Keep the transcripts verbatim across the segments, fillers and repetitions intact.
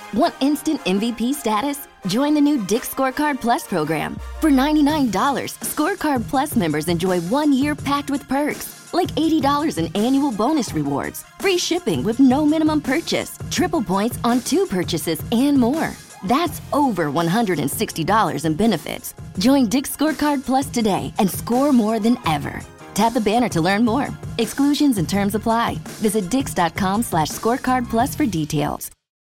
Want instant M V P status? Join the new Dick's Scorecard Plus program. For ninety-nine dollars, Scorecard Plus members enjoy one year packed with perks, like eighty dollars in annual bonus rewards, free shipping with no minimum purchase, triple points on two purchases, and more. That's over one hundred sixty dollars in benefits. Join Dick's Scorecard Plus today and score more than ever. Tap the banner to learn more. Exclusions and terms apply. Visit dix.com slash scorecard plus for details.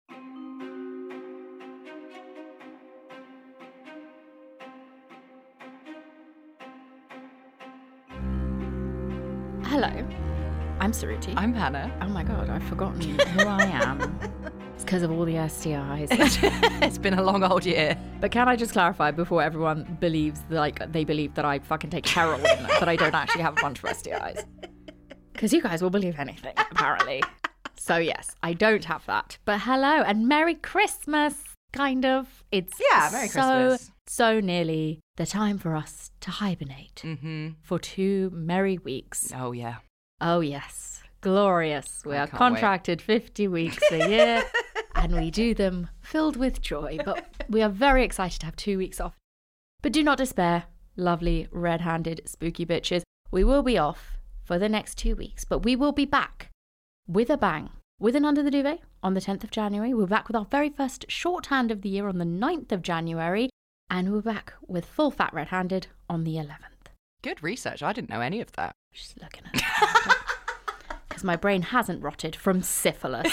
Hello, I'm Suruthi. I'm Hannah. Oh my god, I've forgotten who I am. It's because of all the S T Is. It's been a long old year. But can I just clarify before everyone believes, like, they believe that I fucking take heroin, that I don't actually have a bunch of S T Is? Because you guys will believe anything, apparently. So yes, I don't have that. But hello, and Merry Christmas, kind of. It's Yeah, Merry so, Christmas. so nearly the time for us to hibernate Mm-hmm. for two merry weeks. Oh, yeah. Oh, yes. Glorious. We I are can't contracted fifty weeks a year and we do them filled with joy. But we are very excited to have two weeks off. But do not despair, lovely red-handed spooky bitches. We will be off for the next two weeks, but we will be back with a bang. With an Under the Duvet on the tenth of January. We're back with our very first shorthand of the year on the ninth of January. And we're back with full fat red-handed on the eleventh. Good research. I didn't know any of that. Just looking at it. Because my brain hasn't rotted from syphilis.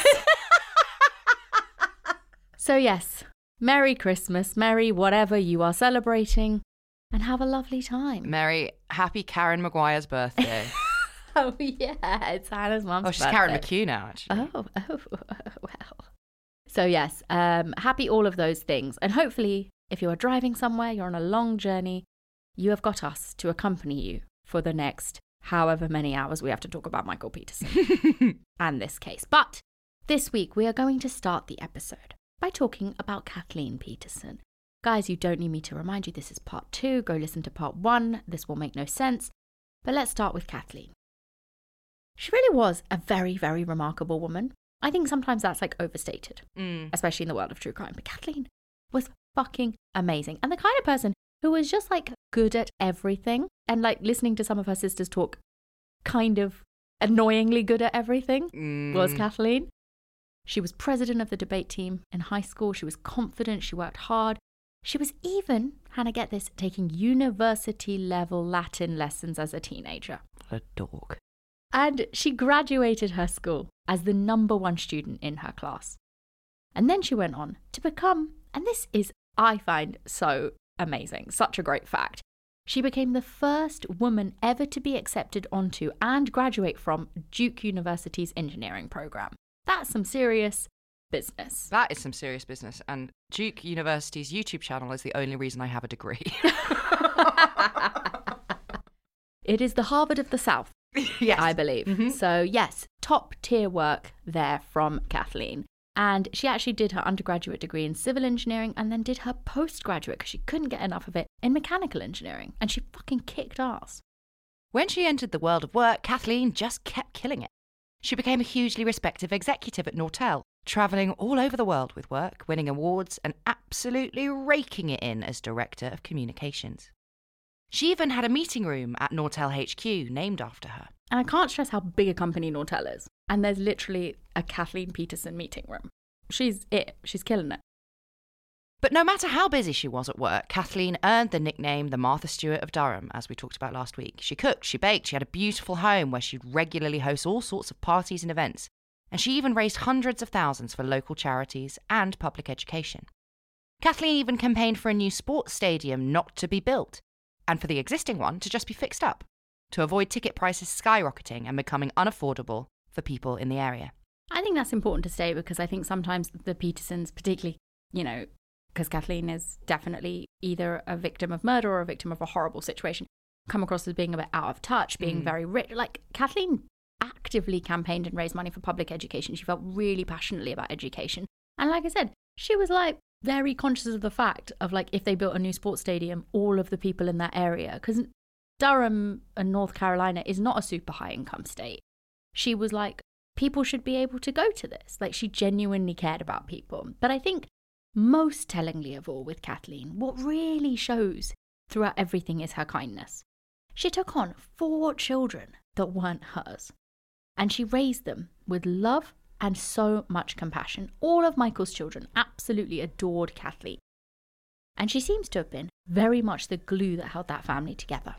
So yes, Merry Christmas, Merry whatever you are celebrating, and have a lovely time. Mary, happy Karen Maguire's birthday. Oh yeah, it's Hannah's mum's Oh, she's birthday. Karen McHugh now, actually. Oh, oh, well. So yes, um, happy all of those things. And hopefully, if you are driving somewhere, you're on a long journey, you have got us to accompany you for the next however many hours we have to talk about Michael Peterson and this case. But this week, we are going to start the episode by talking about Kathleen Peterson. Guys, you don't need me to remind you, this is part two. Go listen to part one. This will make no sense. But let's start with Kathleen. She really was a very, very remarkable woman. I think sometimes that's like overstated, Mm. especially in the world of true crime. But Kathleen was fucking amazing. And the kind of person who was just like good at everything. And like listening to some of her sisters talk, kind of annoyingly good at everything Mm. was Kathleen. She was president of the debate team in high school. She was confident. She worked hard. She was even, Hannah, get this, taking university level Latin lessons as a teenager. What a dog. And she graduated her school as the number one student in her class. And then she went on to become, and this is, I find, so amazing, such a great fact. She became the first woman ever to be accepted onto and graduate from Duke University's engineering program. That's some serious business. That is some serious business. And Duke University's YouTube channel is the only reason I have a degree. It is the Harvard of the South, Yes. I believe. Mhm. So yes, top tier work there from Kathleen. And she actually did her undergraduate degree in civil engineering and then did her postgraduate, because she couldn't get enough of it, in mechanical engineering. And she fucking kicked ass. When she entered the world of work, Kathleen just kept killing it. She became a hugely respected executive at Nortel, travelling all over the world with work, winning awards, and absolutely raking it in as Director of Communications. She even had a meeting room at Nortel H Q named after her. And I can't stress how big a company Nortel is. And there's literally a Kathleen Peterson meeting room. She's it. She's killing it. But no matter how busy she was at work, Kathleen earned the nickname the Martha Stewart of Durham, as we talked about last week. She cooked, she baked, she had a beautiful home where she'd regularly host all sorts of parties and events. And she even raised hundreds of thousands for local charities and public education. Kathleen even campaigned for a new sports stadium not to be built, and for the existing one to just be fixed up, to avoid ticket prices skyrocketing and becoming unaffordable for people in the area. I think that's important to state, because I think sometimes the Petersons, particularly, you know, because Kathleen is definitely either a victim of murder or a victim of a horrible situation, come across as being a bit out of touch, being Mm. very rich. Like, Kathleen actively campaigned and raised money for public education. She felt really passionately about education. And like I said, she was like very conscious of the fact of like, if they built a new sports stadium, all of the people in that area, because Durham and North Carolina is not a super high income state. She was like, people should be able to go to this. Like, she genuinely cared about people. But I think most tellingly of all with Kathleen, what really shows throughout everything is her kindness. She took on four children that weren't hers, and she raised them with love and so much compassion. All of Michael's children absolutely adored Kathleen, and she seems to have been very much the glue that held that family together.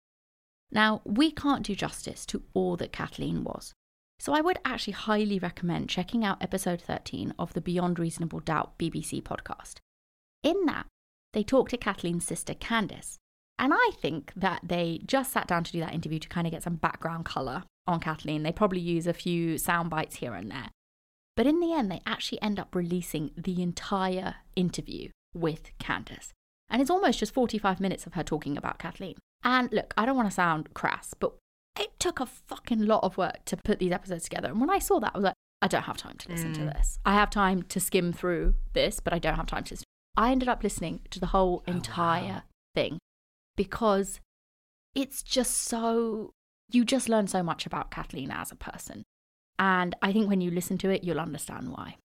Now, we can't do justice to all that Kathleen was, so I would actually highly recommend checking out episode thirteen of the Beyond Reasonable Doubt B B C podcast. In that, they talk to Kathleen's sister Candice, and I think that they just sat down to do that interview to kind of get some background colour on Kathleen. They probably use a few sound bites here and there. But in the end, they actually end up releasing the entire interview with Candice. And it's almost just forty-five minutes of her talking about Kathleen. And look, I don't want to sound crass, but it took a fucking lot of work to put these episodes together. And when I saw that, I was like, I don't have time to listen mm. to this. I have time to skim through this, but I don't have time to listen. I ended up listening to the whole entire oh, wow. thing because it's just so, you just learn so much about Kathleen as a person. And I think when you listen to it, you'll understand why.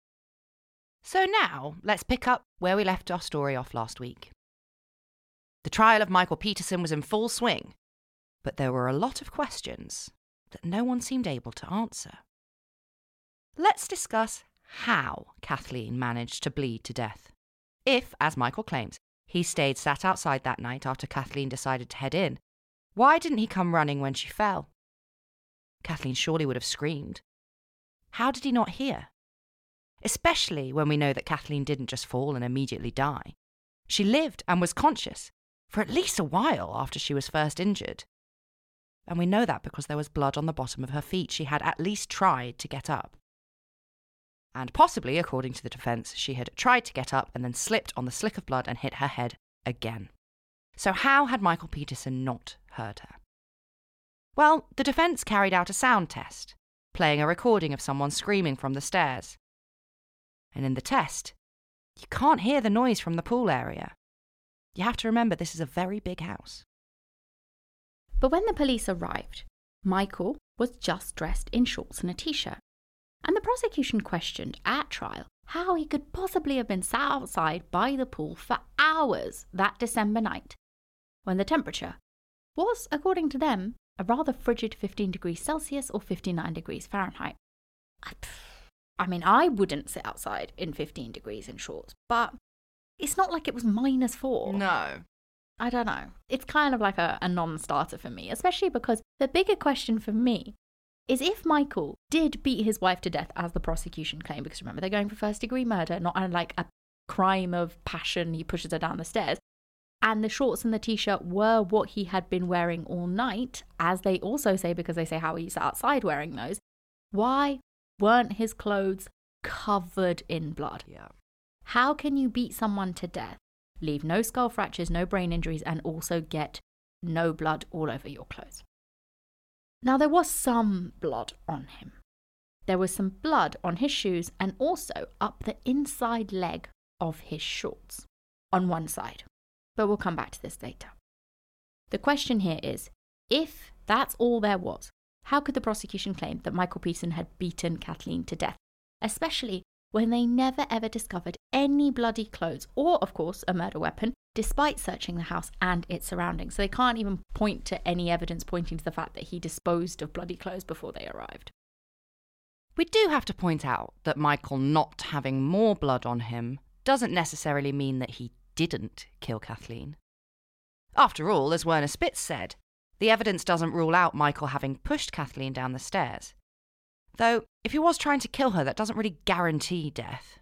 So now, let's pick up where we left our story off last week. The trial of Michael Peterson was in full swing, but there were a lot of questions that no one seemed able to answer. Let's discuss how Kathleen managed to bleed to death. If, as Michael claims, he stayed sat outside that night after Kathleen decided to head in, why didn't he come running when she fell? Kathleen surely would have screamed. How did he not hear? Especially when we know that Kathleen didn't just fall and immediately die. She lived and was conscious for at least a while after she was first injured. And we know that because there was blood on the bottom of her feet. She had at least tried to get up. And possibly, according to the defence, she had tried to get up and then slipped on the slick of blood and hit her head again. So how had Michael Peterson not heard her? Well, the defence carried out a sound test, playing a recording of someone screaming from the stairs. And in the test, you can't hear the noise from the pool area. You have to remember this is a very big house. But when the police arrived, Michael was just dressed in shorts and a t-shirt. And the prosecution questioned at trial how he could possibly have been sat outside by the pool for hours that December night, when the temperature was, according to them, a rather frigid fifteen degrees Celsius or fifty-nine degrees Fahrenheit. I, I mean, I wouldn't sit outside in fifteen degrees in shorts, but it's not like it was minus four. No. I don't know. It's kind of like a, a non-starter for me, especially because the bigger question for me is if Michael did beat his wife to death, as the prosecution claimed, because remember, they're going for first-degree murder, not like a crime of passion, he pushes her down the stairs, and the shorts and the t-shirt were what he had been wearing all night, as they also say, because they say how he sat outside wearing those, why weren't his clothes covered in blood? Yeah. How can you beat someone to death, leave no skull fractures, no brain injuries, and also get no blood all over your clothes? Now, there was some blood on him. There was some blood on his shoes and also up the inside leg of his shorts on one side. But we'll come back to this later. The question here is, if that's all there was, how could the prosecution claim that Michael Peterson had beaten Kathleen to death, especially when they never ever discovered any bloody clothes or, of course, a murder weapon, despite searching the house and its surroundings? So they can't even point to any evidence pointing to the fact that he disposed of bloody clothes before they arrived. We do have to point out that Michael not having more blood on him doesn't necessarily mean that he didn't kill Kathleen. After all, as Werner Spitz said, the evidence doesn't rule out Michael having pushed Kathleen down the stairs. Though, if he was trying to kill her, that doesn't really guarantee death.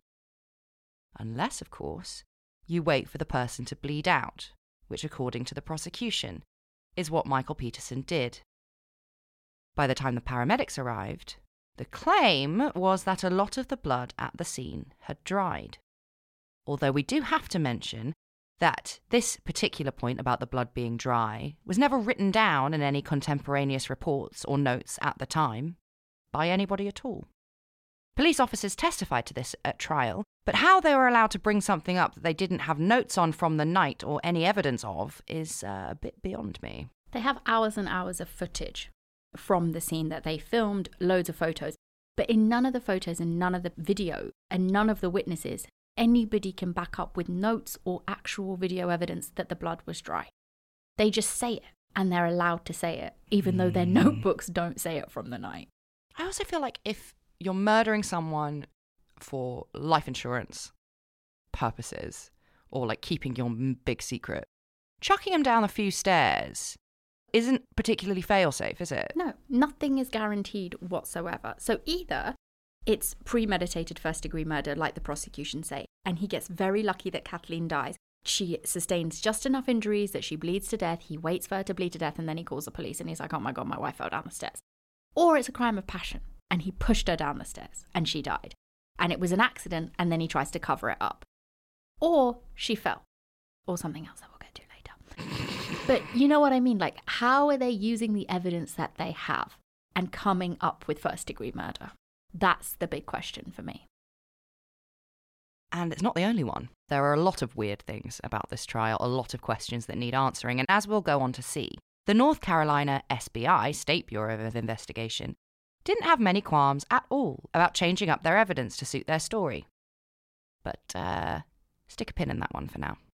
Unless, of course, you wait for the person to bleed out, which, according to the prosecution, is what Michael Peterson did. By the time the paramedics arrived, the claim was that a lot of the blood at the scene had dried. Although we do have to mention that this particular point about the blood being dry was never written down in any contemporaneous reports or notes at the time by anybody at all. Police officers testified to this at trial, but how they were allowed to bring something up that they didn't have notes on from the night or any evidence of is uh, a bit beyond me. They have hours and hours of footage from the scene that they filmed, loads of photos. But in none of the photos and none of the video and none of the witnesses, anybody can back up with notes or actual video evidence that the blood was dry. They just say it, and they're allowed to say it, even though their notebooks don't say it from the night. I also feel like if you're murdering someone for life insurance purposes, or like keeping your big secret, chucking them down a few stairs isn't particularly fail-safe, is it? No, nothing is guaranteed whatsoever. So either it's premeditated first-degree murder, like the prosecution say, and he gets very lucky that Kathleen dies. She sustains just enough injuries that she bleeds to death. He waits for her to bleed to death, and then he calls the police, and he's like, oh my God, my wife fell down the stairs. Or it's a crime of passion, and he pushed her down the stairs, and she died. And it was an accident, and then he tries to cover it up. Or she fell. Or something else that we'll get to later. But you know what I mean? Like, how are they using the evidence that they have and coming up with first-degree murder? That's the big question for me. And it's not the only one. There are a lot of weird things about this trial, a lot of questions that need answering. And as we'll go on to see, the North Carolina S B I, State Bureau of Investigation, didn't have many qualms at all about changing up their evidence to suit their story. But uh, stick a pin in that one for now.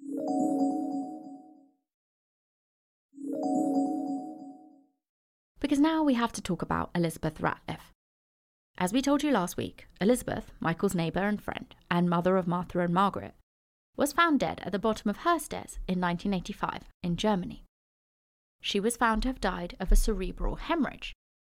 Because now we have to talk about Elizabeth Ratliff. As we told you last week, Elizabeth, Michael's neighbour and friend, and mother of Martha and Margaret, was found dead at the bottom of her stairs in nineteen eighty-five in Germany. She was found to have died of a cerebral hemorrhage.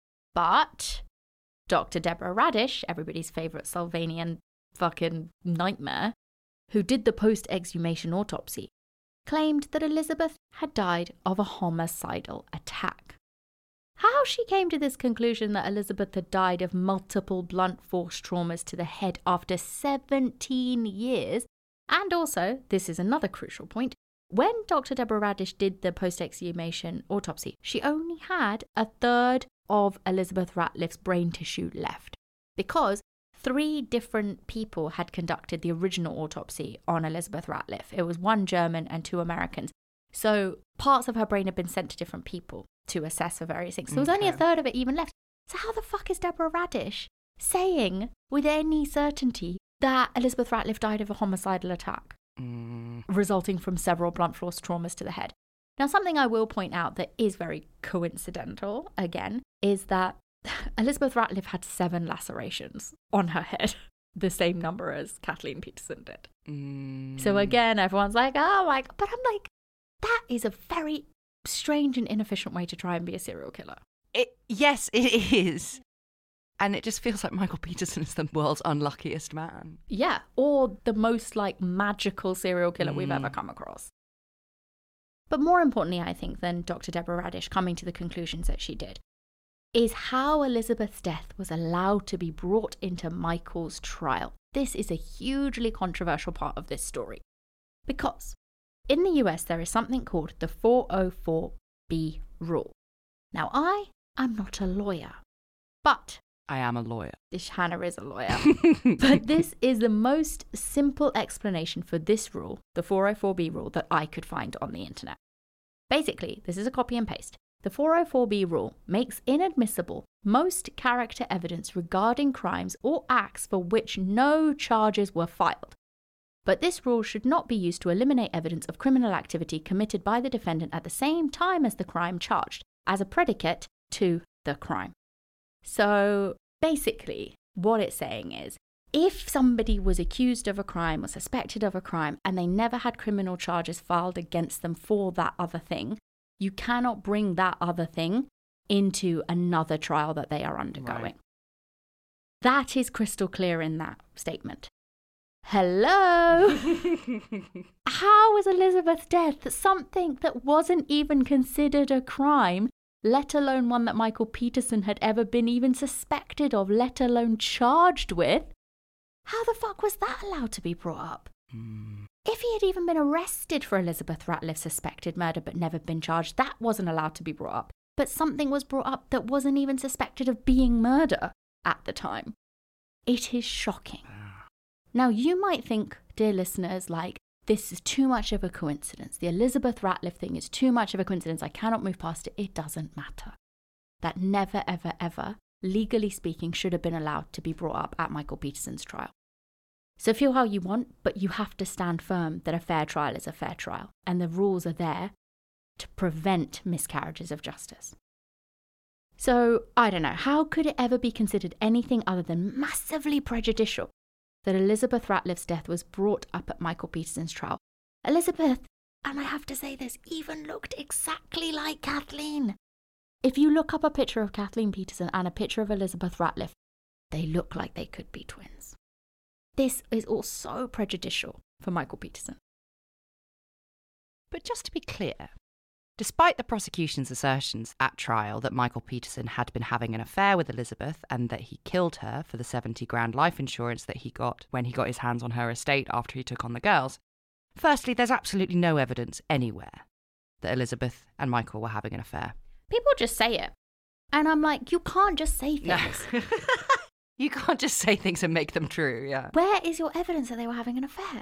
But Doctor Deborah Radish, everybody's favourite Sylvanian fucking nightmare, who did the post-exhumation autopsy, claimed that Elizabeth had died of a homicidal attack. How she came to this conclusion that Elizabeth had died of multiple blunt force traumas to the head after seventeen years, and also, this is another crucial point, when Doctor Deborah Radish did the post-exhumation autopsy, she only had a third of Elizabeth Ratliff's brain tissue left, because three different people had conducted the original autopsy on Elizabeth Ratliff. It was one German and two Americans. So parts of her brain had been sent to different people to assess for various things. So there was only a third of it even left. So how the fuck is Deborah Radish saying with any certainty that Elizabeth Ratliff died of a homicidal attack mm. resulting from several blunt force traumas to the head? Now, something I will point out that is very coincidental, again, is that Elizabeth Ratliff had seven lacerations on her head, the same number as Kathleen Peterson did. Mm. So again, everyone's like, oh my God. But I'm like, that is a very strange and inefficient way to try and be a serial killer. It, yes, it is. And it just feels like Michael Peterson is the world's unluckiest man. Yeah, or the most like magical serial killer mm. we've ever come across. But more importantly, I think, than Doctor Deborah Radish coming to the conclusions that she did, is how Elizabeth's death was allowed to be brought into Michael's trial. This is a hugely controversial part of this story. Because in the U S, there is something called the four oh four B rule. Now, I am not a lawyer, but I am a lawyer. This Hannah is a lawyer. But this is the most simple explanation for this rule, the four oh four B rule, that I could find on the internet. Basically, this is a copy and paste. The four oh four B rule makes inadmissible most character evidence regarding crimes or acts for which no charges were filed. But this rule should not be used to eliminate evidence of criminal activity committed by the defendant at the same time as the crime charged, as a predicate to the crime. So basically, what it's saying is, if somebody was accused of a crime or suspected of a crime and they never had criminal charges filed against them for that other thing, you cannot bring that other thing into another trial that they are undergoing. Right. That is crystal clear in that statement. Hello? How was Elizabeth's death something that wasn't even considered a crime, let alone one that Michael Peterson had ever been even suspected of, let alone charged with? How the fuck was that allowed to be brought up? Mm. If he had even been arrested for Elizabeth Ratliff's suspected murder but never been charged, that wasn't allowed to be brought up. But something was brought up that wasn't even suspected of being murder at the time. It is shocking. Now, you might think, dear listeners, like, this is too much of a coincidence. The Elizabeth Ratliff thing is too much of a coincidence. I cannot move past it. It doesn't matter. That never, ever, ever legally speaking, should have been allowed to be brought up at Michael Peterson's trial. So feel how you want, but you have to stand firm that a fair trial is a fair trial, and the rules are there to prevent miscarriages of justice. So, I don't know, how could it ever be considered anything other than massively prejudicial that Elizabeth Ratliff's death was brought up at Michael Peterson's trial? Elizabeth, and I have to say this, even looked exactly like Kathleen. If you look up a picture of Kathleen Peterson and a picture of Elizabeth Ratliff, they look like they could be twins. This is all so prejudicial for Michael Peterson. But just to be clear, despite the prosecution's assertions at trial that Michael Peterson had been having an affair with Elizabeth and that he killed her for the seventy grand life insurance that he got when he got his hands on her estate after he took on the girls, firstly, there's absolutely no evidence anywhere that Elizabeth and Michael were having an affair. People just say it. And I'm like, you can't just say things. No. You can't just say things and make them true, yeah. Where is your evidence that they were having an affair?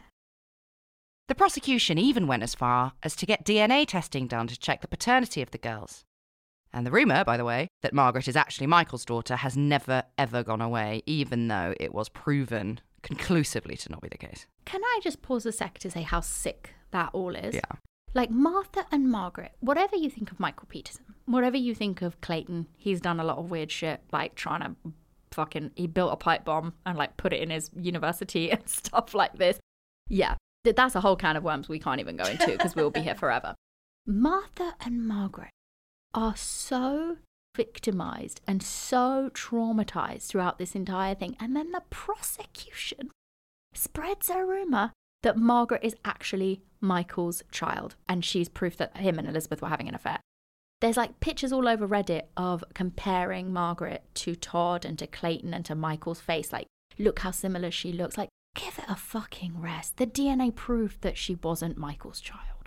The prosecution even went as far as to get D N A testing done to check the paternity of the girls. And the rumour, by the way, that Margaret is actually Michael's daughter has never, ever gone away, even though it was proven conclusively to not be the case. Can I just pause a sec to say how sick that all is? Yeah. Like Martha and Margaret, whatever you think of Michael Peterson, whatever you think of Clayton, he's done a lot of weird shit, like trying to fucking, he built a pipe bomb and like put it in his university and stuff like this. Yeah, that's a whole can of worms we can't even go into because we'll be here forever. Martha and Margaret are so victimized and so traumatized throughout this entire thing. And then the prosecution spreads a rumor that Margaret is actually Michael's child and she's proof that him and Elizabeth were having an affair. There's like pictures all over Reddit of comparing Margaret to Todd and to Clayton and to Michael's face. Like, look how similar she looks. Like, give it a fucking rest. The D N A proved that she wasn't Michael's child.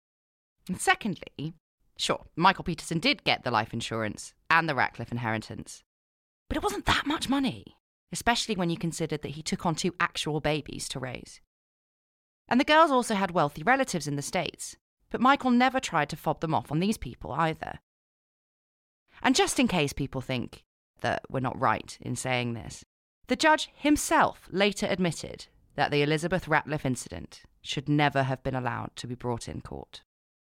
And secondly, sure, Michael Peterson did get the life insurance and the Ratcliffe inheritance. But it wasn't that much money, especially when you considered that he took on two actual babies to raise. And the girls also had wealthy relatives in the States, but Michael never tried to fob them off on these people either. And just in case people think that we're not right in saying this, the judge himself later admitted that the Elizabeth Ratliff incident should never have been allowed to be brought in court.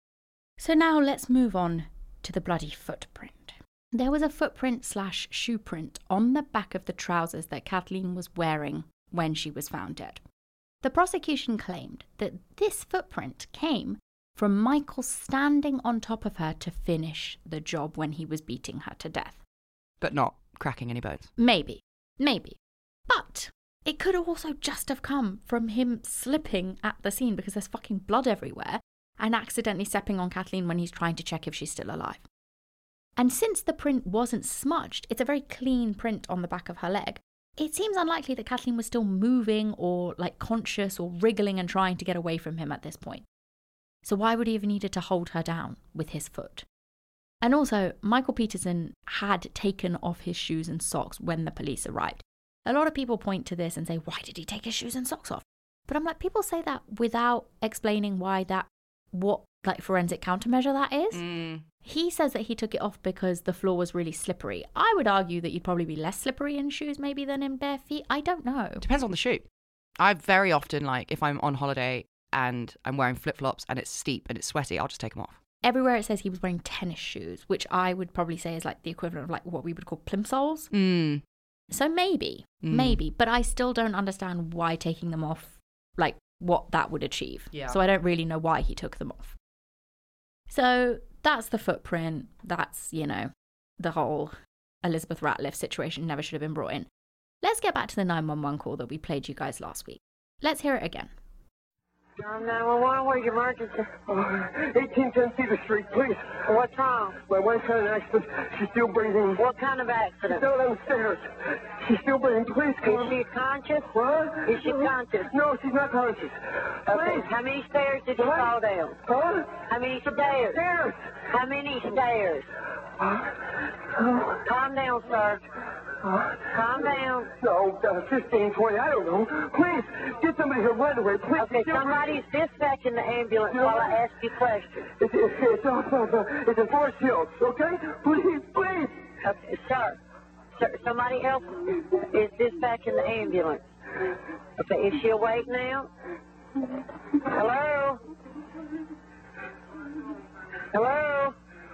So now let's move on to the bloody footprint. There was a footprint slash shoe print on the back of the trousers that Kathleen was wearing when she was found dead. The prosecution claimed that this footprint came from Michael standing on top of her to finish the job when he was beating her to death. But not cracking any bones. Maybe, maybe. But it could also just have come from him slipping at the scene because there's fucking blood everywhere and accidentally stepping on Kathleen when he's trying to check if she's still alive. And since the print wasn't smudged, it's a very clean print on the back of her leg, it seems unlikely that Kathleen was still moving or like conscious or wriggling and trying to get away from him at this point. So why would he have needed to hold her down with his foot? And also, Michael Peterson had taken off his shoes and socks when the police arrived. A lot of people point to this and say, why did he take his shoes and socks off? But I'm like, people say that without explaining why that, what like forensic countermeasure that is. Mm. He says that he took it off because the floor was really slippery. I would argue that you'd probably be less slippery in shoes maybe than in bare feet. I don't know. Depends on the shoe. I very often, like, if I'm on holiday and I'm wearing flip-flops and it's steep and it's sweaty, I'll just take them off. Everywhere it says he was wearing tennis shoes, which I would probably say is like the equivalent of like what we would call plimsolls. Mm. So maybe, mm. maybe, but I still don't understand why taking them off, like what that would achieve. Yeah. So I don't really know why he took them off. So that's the footprint. That's, you know, the whole Elizabeth Ratliff situation never should have been brought in. Let's get back to the nine one one call that we played you guys last week. Let's hear it again. John nine one one, where's your emergency? Uh, eighteen ten Cedar Street, please. What's wrong? My wife had an accident. She's still breathing. What kind of accident? She's down on the stairs. She's still breathing. Please come. Is she conscious? What? Is she conscious? No, she's not conscious. Please. How many stairs did you what? fall down? Huh? How many stairs? Stairs. How many stairs? Uh, uh, Calm down, sir. Uh, Calm down. No, uh, fifteen, twenty, I don't know. Please, get somebody here right away, please. Okay, somebody's dispatching the ambulance you know, while I ask you questions. It's, it's, it's off of, uh, it's in Forest Hills, okay? Please, please. Okay, sir. S- somebody else is dispatching the ambulance. Okay, is she awake now? Hello? Hello?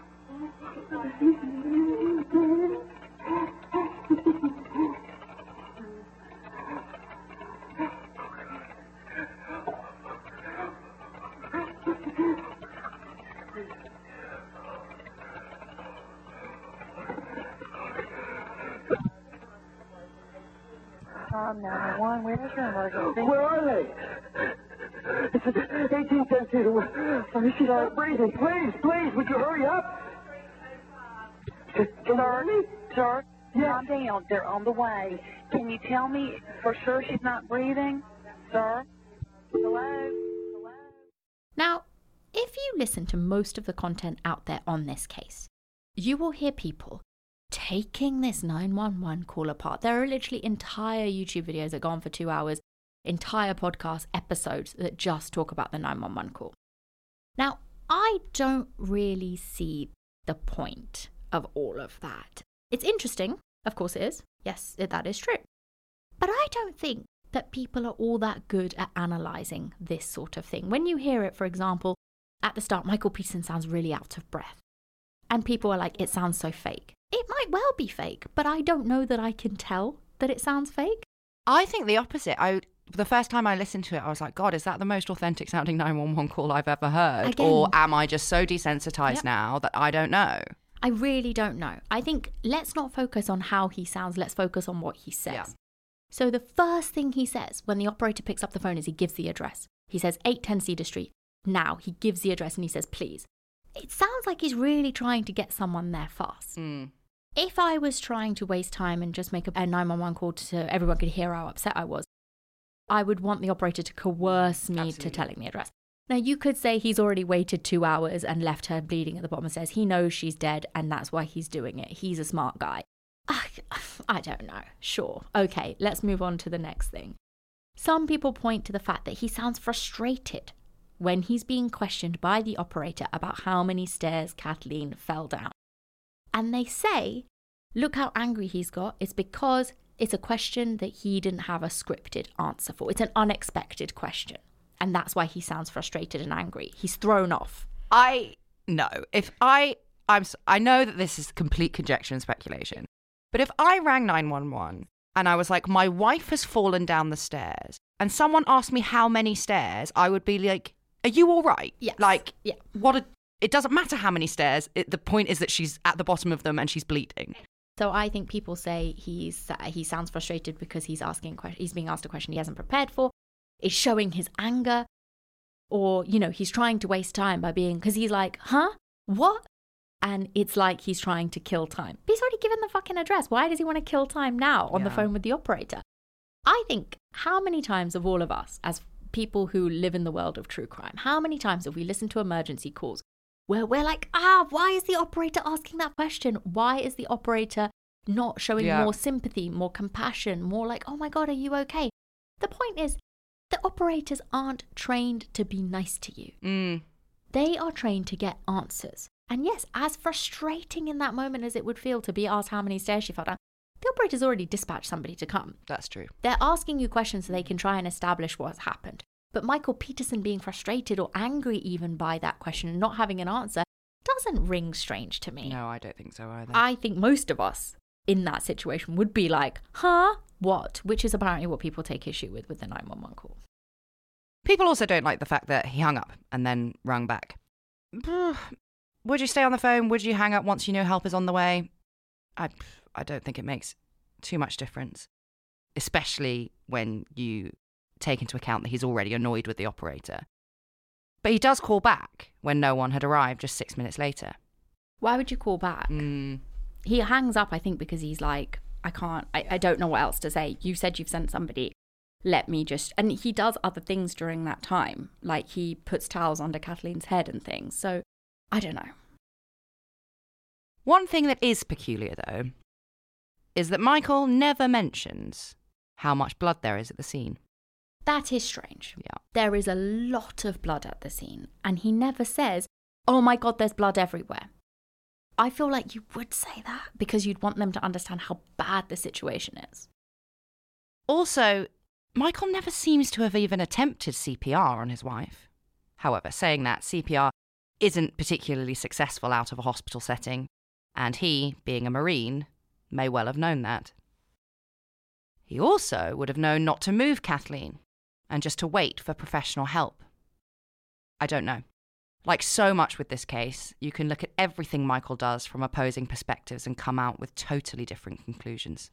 Um, nine one one, where's your emergency? Where are they? It's eighteen ten feet away. She's not breathing. Please, please, would you hurry up? Can you hear me? Sir, Yes. calm down. They're on the way. Can you tell me for sure she's not breathing? Sir? Hello? Hello? Now, if you listen to most of the content out there on this case, you will hear people taking this nine one one call apart. There are literally entire YouTube videos that go on for two hours, entire podcast episodes that just talk about the nine one one call. Now, I don't really see the point of all of that. It's interesting, of course it is. Yes, that is true. But I don't think that people are all that good at analysing this sort of thing. When you hear it, for example, at the start, Michael Peterson sounds really out of breath. And people are like, it sounds so fake. It might well be fake, but I don't know that I can tell that it sounds fake. I think the opposite. I the first time I listened to it, I was like, God, is that the most authentic sounding nine one one call I've ever heard? Again, or am I just so desensitized yep. now that I don't know? I really don't know. I think let's not focus on how he sounds. Let's focus on what he says. Yeah. So the first thing he says when the operator picks up the phone is he gives the address. He says eight ten Cedar Street. Now he gives the address and he says, please. It sounds like he's really trying to get someone there fast. Mm. If I was trying to waste time and just make a nine one one call so everyone could hear how upset I was, I would want the operator to coerce me Absolutely. to telling the address. Now, you could say he's already waited two hours and left her bleeding at the bottom of the stairs. He knows she's dead and that's why he's doing it. He's a smart guy. I, I don't know. Sure. Okay, let's move on to the next thing. Some people point to the fact that he sounds frustrated when he's being questioned by the operator about how many stairs Kathleen fell down. And they say, look how angry he's got. It's because it's a question that he didn't have a scripted answer for. It's an unexpected question. And that's why he sounds frustrated and angry. He's thrown off. I no. If I I'm s- I know that this is complete conjecture and speculation, but if I rang nine one one and I was like, my wife has fallen down the stairs, and someone asked me how many stairs, I would be like, are you all right? Yes. Like, Yeah. what? A, it doesn't matter how many stairs. It, the point is that she's at the bottom of them and she's bleeding. So I think people say he's uh, he sounds frustrated because he's asking que- he's being asked a question he hasn't prepared for. It's showing his anger, or you know he's trying to waste time by being because he's like, huh, what? And it's like he's trying to kill time. But he's already given the fucking address. Why does he want to kill time now on the Yeah. phone with the operator? I think how many times of all of us as people who live in the world of true crime, how many times have we listened to emergency calls where we're like, ah, why is the operator asking that question? Why is the operator not showing Yeah. more sympathy, more compassion, more like, oh my God, are you okay? The point is, the operators aren't trained to be nice to you. Mm. They are trained to get answers. And yes, as frustrating in that moment as it would feel to be asked how many stairs she fell down, the operator's already dispatched somebody to come. That's true. They're asking you questions so they can try and establish what's happened. But Michael Peterson being frustrated or angry even by that question and not having an answer doesn't ring strange to me. No, I don't think so either. I think most of us in that situation would be like, huh? What? Which is apparently what people take issue with with the nine one one call. People also don't like the fact that he hung up and then rung back. Would you stay on the phone? Would you hang up once you know help is on the way? I, I don't think it makes too much difference, especially when you take into account that he's already annoyed with the operator. But he does call back when no one had arrived just six minutes later. Why would you call back? Mm. He hangs up, I think, because he's like, I can't, I, I don't know what else to say. You said you've sent somebody. Let me just, and he does other things during that time. Like he puts towels under Kathleen's head and things. So I don't know. One thing that is peculiar, though, is that Michael never mentions how much blood there is at the scene. That is strange. Yeah. There is a lot of blood at the scene, and he never says, oh my God, there's blood everywhere. I feel like you would say that because you'd want them to understand how bad the situation is. Also, Michael never seems to have even attempted C P R on his wife. However, saying that, C P R isn't particularly successful out of a hospital setting, and he, being a Marine, may well have known that. He also would have known not to move Kathleen and just to wait for professional help. I don't know. Like so much with this case, you can look at everything Michael does from opposing perspectives and come out with totally different conclusions.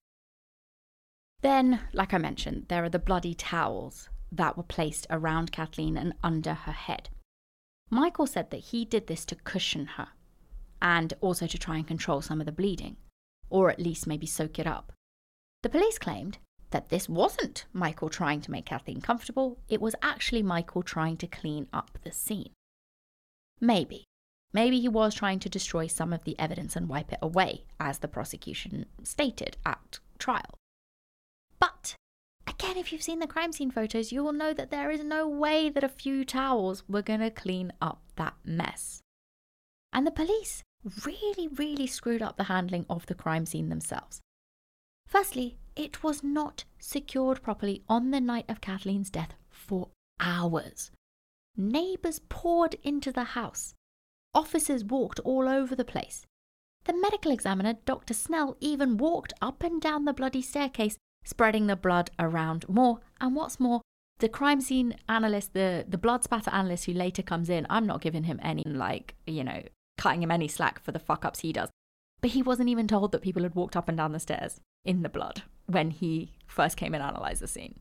Then, like I mentioned, there are the bloody towels that were placed around Kathleen and under her head. Michael said that he did this to cushion her and also to try and control some of the bleeding, or at least maybe soak it up. The police claimed that this wasn't Michael trying to make Kathleen comfortable, it was actually Michael trying to clean up the scene. Maybe. Maybe he was trying to destroy some of the evidence and wipe it away, as the prosecution stated at trial. But, again, if you've seen the crime scene photos, you will know that there is no way that a few towels were going to clean up that mess. And the police really, really screwed up the handling of the crime scene themselves. Firstly, it was not secured properly on the night of Kathleen's death for hours. Neighbours poured into the house. Officers walked all over the place. The medical examiner, Doctor Snell, even walked up and down the bloody staircase, spreading the blood around more. And what's more, the crime scene analyst, the, the blood spatter analyst who later comes in, I'm not giving him any, like, you know, cutting him any slack for the fuck-ups he does. But he wasn't even told that people had walked up and down the stairs in the blood when he first came and analysed the scene.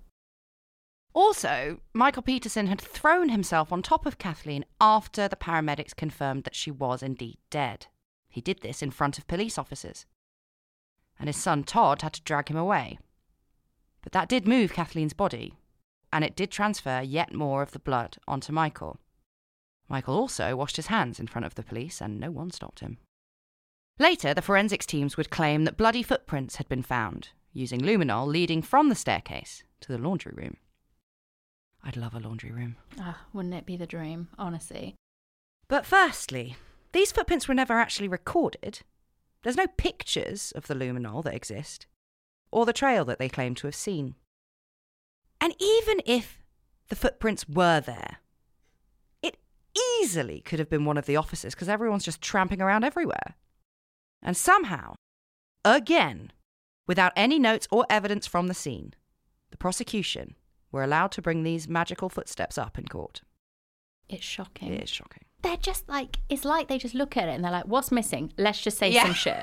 Also, Michael Peterson had thrown himself on top of Kathleen after the paramedics confirmed that she was indeed dead. He did this in front of police officers. And his son Todd had to drag him away. But that did move Kathleen's body, and it did transfer yet more of the blood onto Michael. Michael also washed his hands in front of the police, and no one stopped him. Later, the forensics teams would claim that bloody footprints had been found, using luminol leading from the staircase to the laundry room. I'd love a laundry room. Ah, oh, wouldn't it be the dream, honestly? But firstly, these footprints were never actually recorded. There's no pictures of the luminol that exist, or the trail that they claim to have seen. And even if the footprints were there, it easily could have been one of the officers because everyone's just tramping around everywhere. And somehow, again, without any notes or evidence from the scene, the prosecution were allowed to bring these magical footsteps up in court. It's shocking. It is shocking. They're just like, it's like they just look at it and they're like, what's missing? Let's just say yeah. some shit.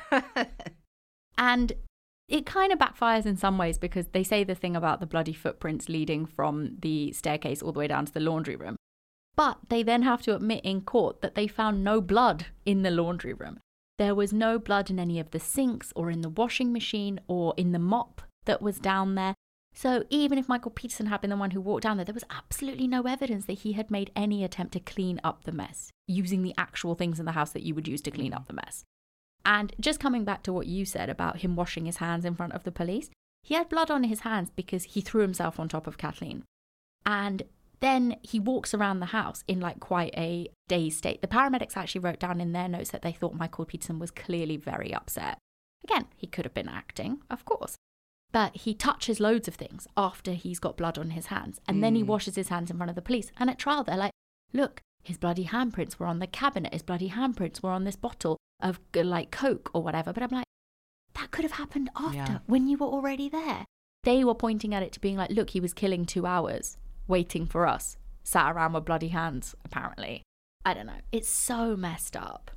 And it kind of backfires in some ways because they say the thing about the bloody footprints leading from the staircase all the way down to the laundry room. But they then have to admit in court that they found no blood in the laundry room. There was no blood in any of the sinks or in the washing machine or in the mop that was down there. So even if Michael Peterson had been the one who walked down there, there was absolutely no evidence that he had made any attempt to clean up the mess, using the actual things in the house that you would use to clean up the mess. And just coming back to what you said about him washing his hands in front of the police, he had blood on his hands because he threw himself on top of Kathleen. And then he walks around the house in like quite a dazed state. The paramedics actually wrote down in their notes that they thought Michael Peterson was clearly very upset. Again, he could have been acting, of course. But he touches loads of things after he's got blood on his hands. And mm. then he washes his hands in front of the police. And at trial, they're like, look, his bloody handprints were on the cabinet. His bloody handprints were on this bottle of like Coke or whatever. But I'm like, that could have happened after yeah. when you were already there. They were pointing at it to being like, look, he was killing two hours waiting for us. Sat around with bloody hands, apparently. I don't know. It's so messed up.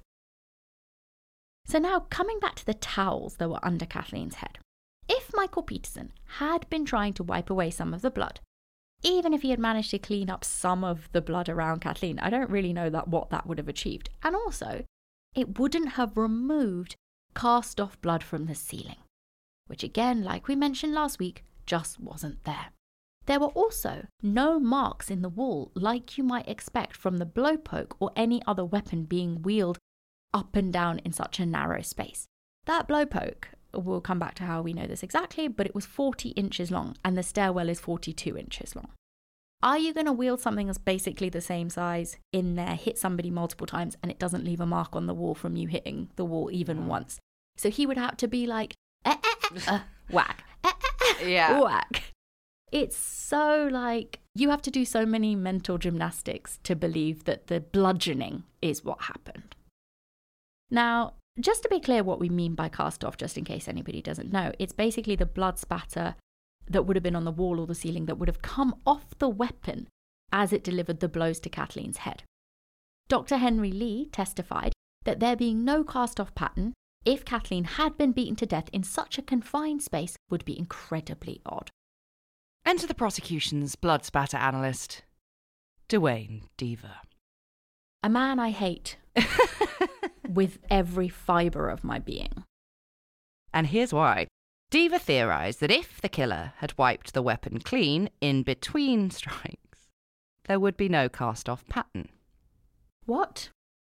So now coming back to the towels that were under Kathleen's head. If Michael Peterson had been trying to wipe away some of the blood, even if he had managed to clean up some of the blood around Kathleen, I don't really know that what that would have achieved. And also, it wouldn't have removed cast-off blood from the ceiling, which again, like we mentioned last week, just wasn't there. There were also no marks in the wall like you might expect from the blowpoke or any other weapon being wheeled up and down in such a narrow space. That blowpoke, we'll come back to how we know this exactly, but it was forty inches long and the stairwell is forty-two inches long. Are you going to wield something that's basically the same size in there, hit somebody multiple times, and it doesn't leave a mark on the wall from you hitting the wall even once? So he would have to be like, eh, eh, eh, uh, whack, eh, eh, eh, yeah. whack. It's so like, you have to do so many mental gymnastics to believe that the bludgeoning is what happened. Now, just to be clear what we mean by cast off, just in case anybody doesn't know, it's basically the blood spatter that would have been on the wall or the ceiling that would have come off the weapon as it delivered the blows to Kathleen's head. Doctor Henry Lee testified that there being no cast-off pattern, if Kathleen had been beaten to death in such a confined space, would be incredibly odd. Enter the prosecution's blood spatter analyst, Dwayne Deaver. A man I hate with every fibre of my being. And here's why. Deaver theorised that if the killer had wiped the weapon clean in between strikes, there would be no cast-off pattern. What?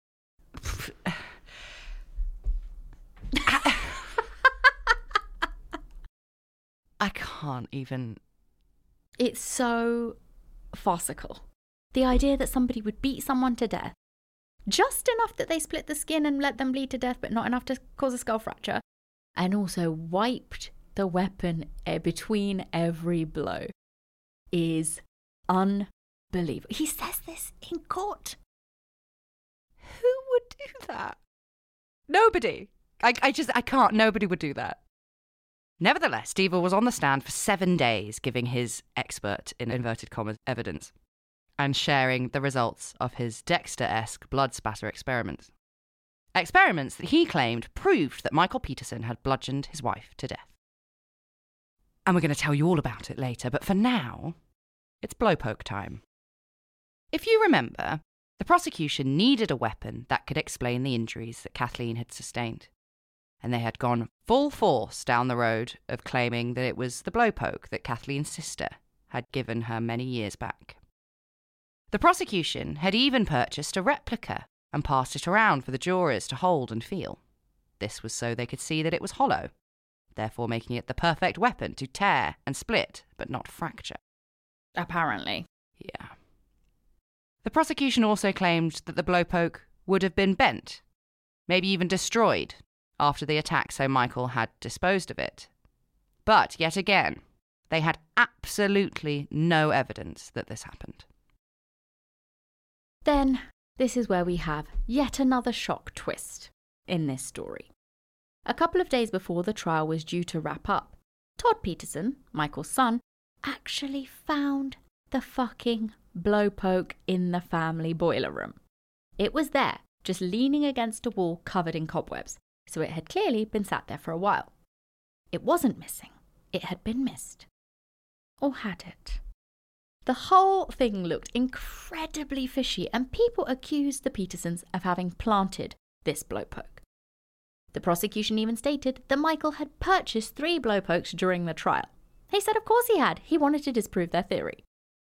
I can't even... It's so farcical. The idea that somebody would beat someone to death, just enough that they split the skin and let them bleed to death, but not enough to cause a skull fracture, and also wiped the weapon between every blow, is unbelievable. He says this in court. Who would do that? Nobody. I, I just, I can't. Nobody would do that. Nevertheless, Deaver was on the stand for seven days giving his expert, in inverted commas, evidence and sharing the results of his Dexter-esque blood spatter experiments. Experiments that he claimed proved that Michael Peterson had bludgeoned his wife to death. And we're going to tell you all about it later, but for now, it's blowpoke time. If you remember, the prosecution needed a weapon that could explain the injuries that Kathleen had sustained. And they had gone full force down the road of claiming that it was the blowpoke that Kathleen's sister had given her many years back. The prosecution had even purchased a replica and passed it around for the jurors to hold and feel. This was so they could see that it was hollow, therefore making it the perfect weapon to tear and split, but not fracture. Apparently. Yeah. The prosecution also claimed that the blowpoke would have been bent, maybe even destroyed, after the attack, so Michael had disposed of it. But, yet again, they had absolutely no evidence that this happened. Then, this is where we have yet another shock twist in this story. A couple of days before the trial was due to wrap up, Todd Peterson, Michael's son, actually found the fucking blowpoke in the family boiler room. It was there, just leaning against a wall covered in cobwebs, so it had clearly been sat there for a while. It wasn't missing, it had been missed. Or had it? The whole thing looked incredibly fishy, and people accused the Petersons of having planted this blowpoke. The prosecution even stated that Michael had purchased three blowpokes during the trial. He said of course he had. He wanted to disprove their theory.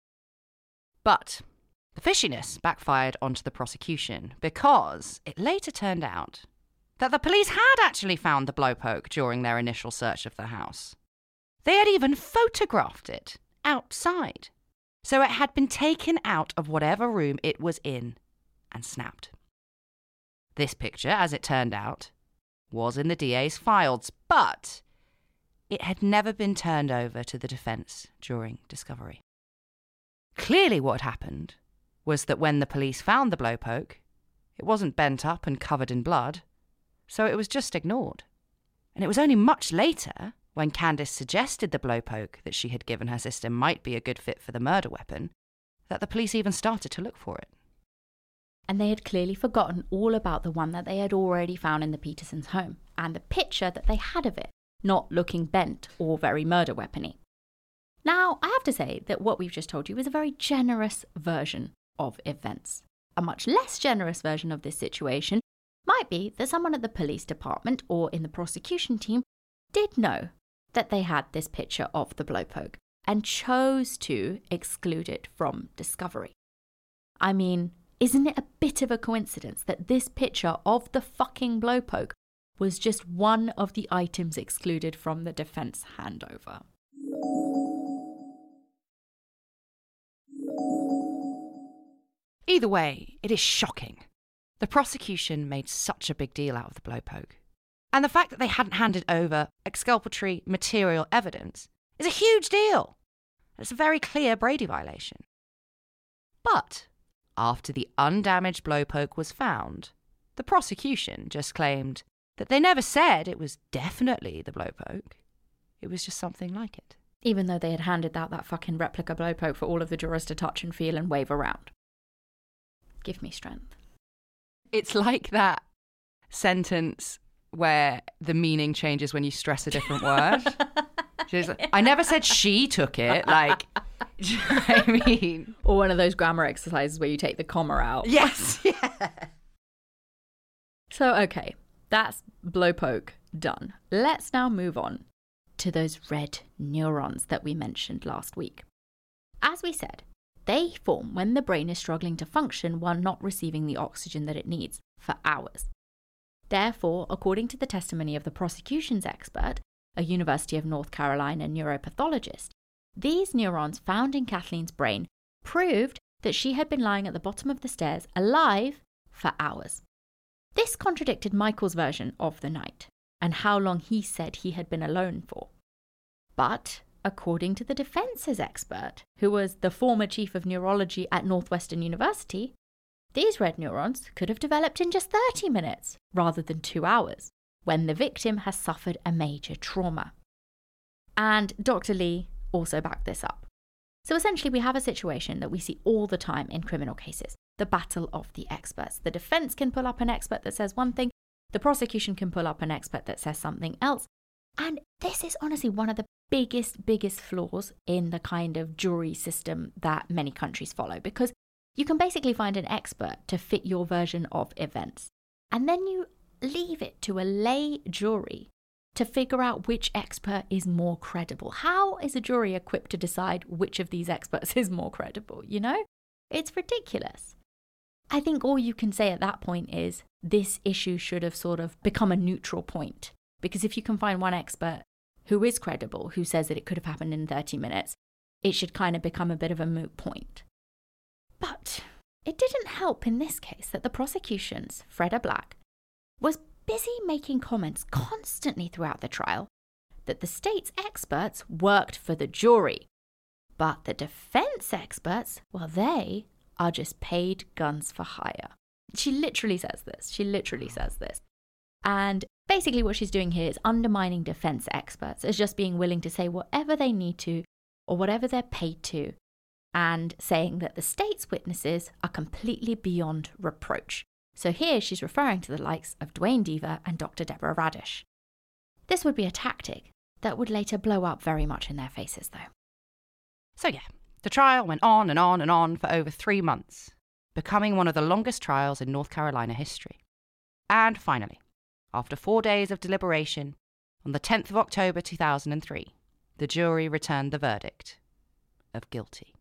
But the fishiness backfired onto the prosecution because it later turned out that the police had actually found the blowpoke during their initial search of the house. They had even photographed it outside. So it had been taken out of whatever room it was in and snapped. This picture, as it turned out, was in the D A's files, but it had never been turned over to the defence during discovery. Clearly what had happened was that when the police found the blowpoke, it wasn't bent up and covered in blood, so it was just ignored. And it was only much later, when Candice suggested the blowpoke that she had given her sister might be a good fit for the murder weapon, that the police even started to look for it. And they had clearly forgotten all about the one that they had already found in the Petersons' home, and the picture that they had of it, not looking bent or very murder weapony. Now, I have to say that what we've just told you is a very generous version of events. A much less generous version of this situation might be that someone at the police department or in the prosecution team did know that they had this picture of the blowpoke and chose to exclude it from discovery. I mean, isn't it a bit of a coincidence that this picture of the fucking blowpoke was just one of the items excluded from the defense handover? Either way, it is shocking. The prosecution made such a big deal out of the blowpoke. And the fact that they hadn't handed over exculpatory material evidence is a huge deal. It's a very clear Brady violation. But after the undamaged blowpoke was found, the prosecution just claimed that they never said it was definitely the blowpoke. It was just something like it. Even though they had handed out that fucking replica blowpoke for all of the jurors to touch and feel and wave around. Give me strength. It's like that sentence where the meaning changes when you stress a different word. She's like, I never said she took it. Like, do you know what I mean? Or one of those grammar exercises where you take the comma out. Yes, yeah. So, okay, that's blowpoke done. Let's now move on to those red neurons that we mentioned last week. As we said, they form when the brain is struggling to function while not receiving the oxygen that it needs for hours. Therefore, according to the testimony of the prosecution's expert, a University of North Carolina neuropathologist, these neurons found in Kathleen's brain proved that she had been lying at the bottom of the stairs alive for hours. This contradicted Michael's version of the night and how long he said he had been alone for. But according to the defense's expert, who was the former chief of neurology at Northwestern University, these red neurons could have developed in just thirty minutes rather than two hours, when the victim has suffered a major trauma. And Doctor Lee also backed this up. So essentially, we have a situation that we see all the time in criminal cases, the battle of the experts. The defense can pull up an expert that says one thing, the prosecution can pull up an expert that says something else. And this is honestly one of the biggest, biggest flaws in the kind of jury system that many countries follow, because you can basically find an expert to fit your version of events, and then you leave it to a lay jury to figure out which expert is more credible. How is a jury equipped to decide which of these experts is more credible, you know? It's ridiculous. I think all you can say at that point is this issue should have sort of become a neutral point, because if you can find one expert who is credible, who says that it could have happened in thirty minutes, it should kind of become a bit of a moot point. But it didn't help in this case that the prosecution's Freda Black was busy making comments constantly throughout the trial that the state's experts worked for the jury, but the defense experts, well, they are just paid guns for hire. She literally says this. She literally says this. And basically what she's doing here is undermining defense experts as just being willing to say whatever they need to or whatever they're paid to, and saying that the state's witnesses are completely beyond reproach. So here she's referring to the likes of Duane Deaver and Doctor Deborah Radish. This would be a tactic that would later blow up very much in their faces, though. So yeah, the trial went on and on and on for over three months, becoming one of the longest trials in North Carolina history. And finally, after four days of deliberation, on the tenth of October two thousand three, the jury returned the verdict of guilty.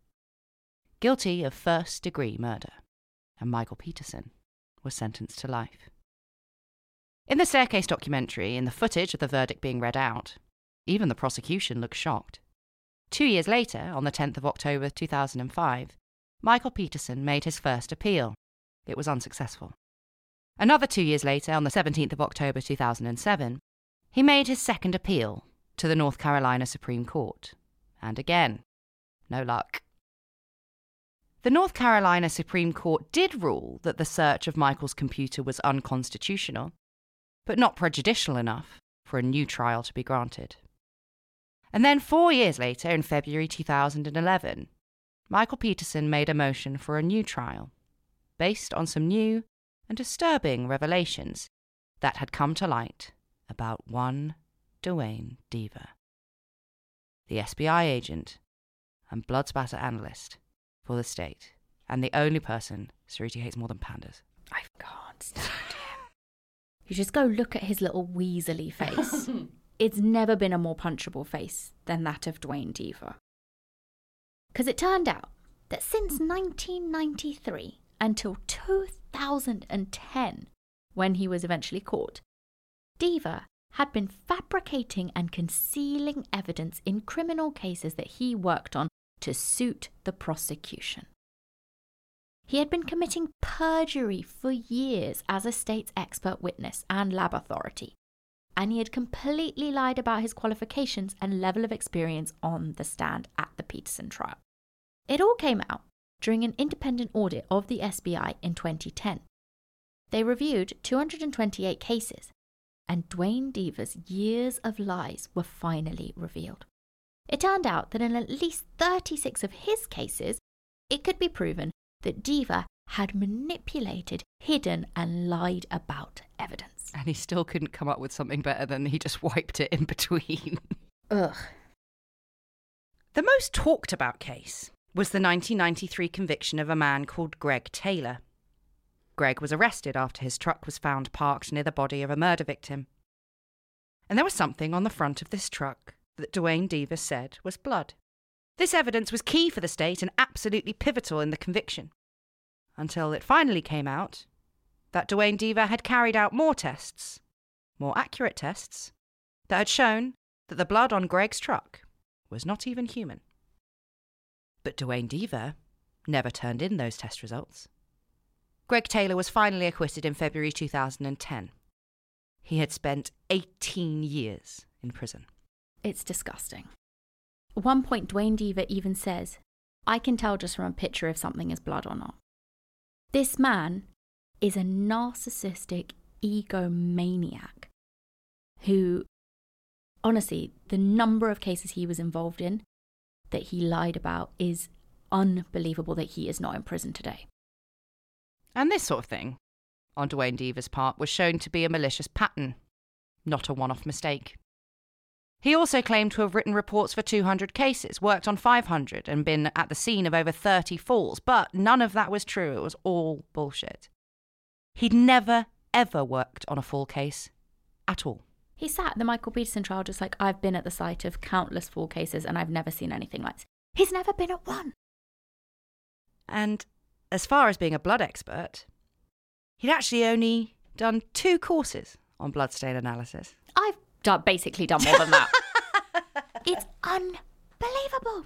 Guilty of first-degree murder, and Michael Peterson was sentenced to life. In the Staircase documentary, in the footage of the verdict being read out, even the prosecution looked shocked. Two years later, on the tenth of October two thousand five, Michael Peterson made his first appeal. It was unsuccessful. Another two years later, on the seventeenth of October two thousand seven, he made his second appeal to the North Carolina Supreme Court. And again, no luck. The North Carolina Supreme Court did rule that the search of Michael's computer was unconstitutional, but not prejudicial enough for a new trial to be granted. And then four years later, in February two thousand eleven, Michael Peterson made a motion for a new trial, based on some new and disturbing revelations that had come to light about one Duane Deaver, the F B I agent and blood spatter analyst for the state, and the only person Saruti hates more than pandas. I can't stand him. You just go look at his little weaselly face. It's never been a more punchable face than that of Duane Deaver. Because it turned out that since nineteen ninety-three until two thousand ten, when he was eventually caught, Deaver had been fabricating and concealing evidence in criminal cases that he worked on to suit the prosecution. He had been committing perjury for years as a state's expert witness and lab authority, and he had completely lied about his qualifications and level of experience on the stand at the Peterson trial. It all came out during an independent audit of the S B I in twenty ten. They reviewed two hundred twenty-eight cases, and Duane Deaver's years of lies were finally revealed. It turned out that in at least thirty-six of his cases, it could be proven that Deaver had manipulated, hidden, and lied about evidence. And he still couldn't come up with something better than he just wiped it in between. Ugh. The most talked about case was the nineteen ninety-three conviction of a man called Greg Taylor. Greg was arrested after his truck was found parked near the body of a murder victim. And there was something on the front of this truck that Duane Deaver said was blood. This evidence was key for the state and absolutely pivotal in the conviction, until it finally came out that Duane Deaver had carried out more tests, more accurate tests, that had shown that the blood on Greg's truck was not even human. But Duane Deaver never turned in those test results. Greg Taylor was finally acquitted in February two thousand ten. He had spent eighteen years in prison. It's disgusting. At one point, Duane Deaver even says, I can tell just from a picture if something is blood or not. This man is a narcissistic egomaniac who, honestly, the number of cases he was involved in that he lied about is unbelievable that he is not in prison today. And this sort of thing, on Duane Deaver's part, was shown to be a malicious pattern, not a one-off mistake. He also claimed to have written reports for two hundred cases, worked on five hundred, and been at the scene of over thirty falls, but none of that was true. It was all bullshit. He'd never, ever worked on a fall case at all. He sat at the Michael Peterson trial just like, I've been at the site of countless fall cases and I've never seen anything like this. He's never been at one. And as far as being a blood expert, he'd actually only done two courses on bloodstain analysis. I've done, basically done more than that. It's unbelievable.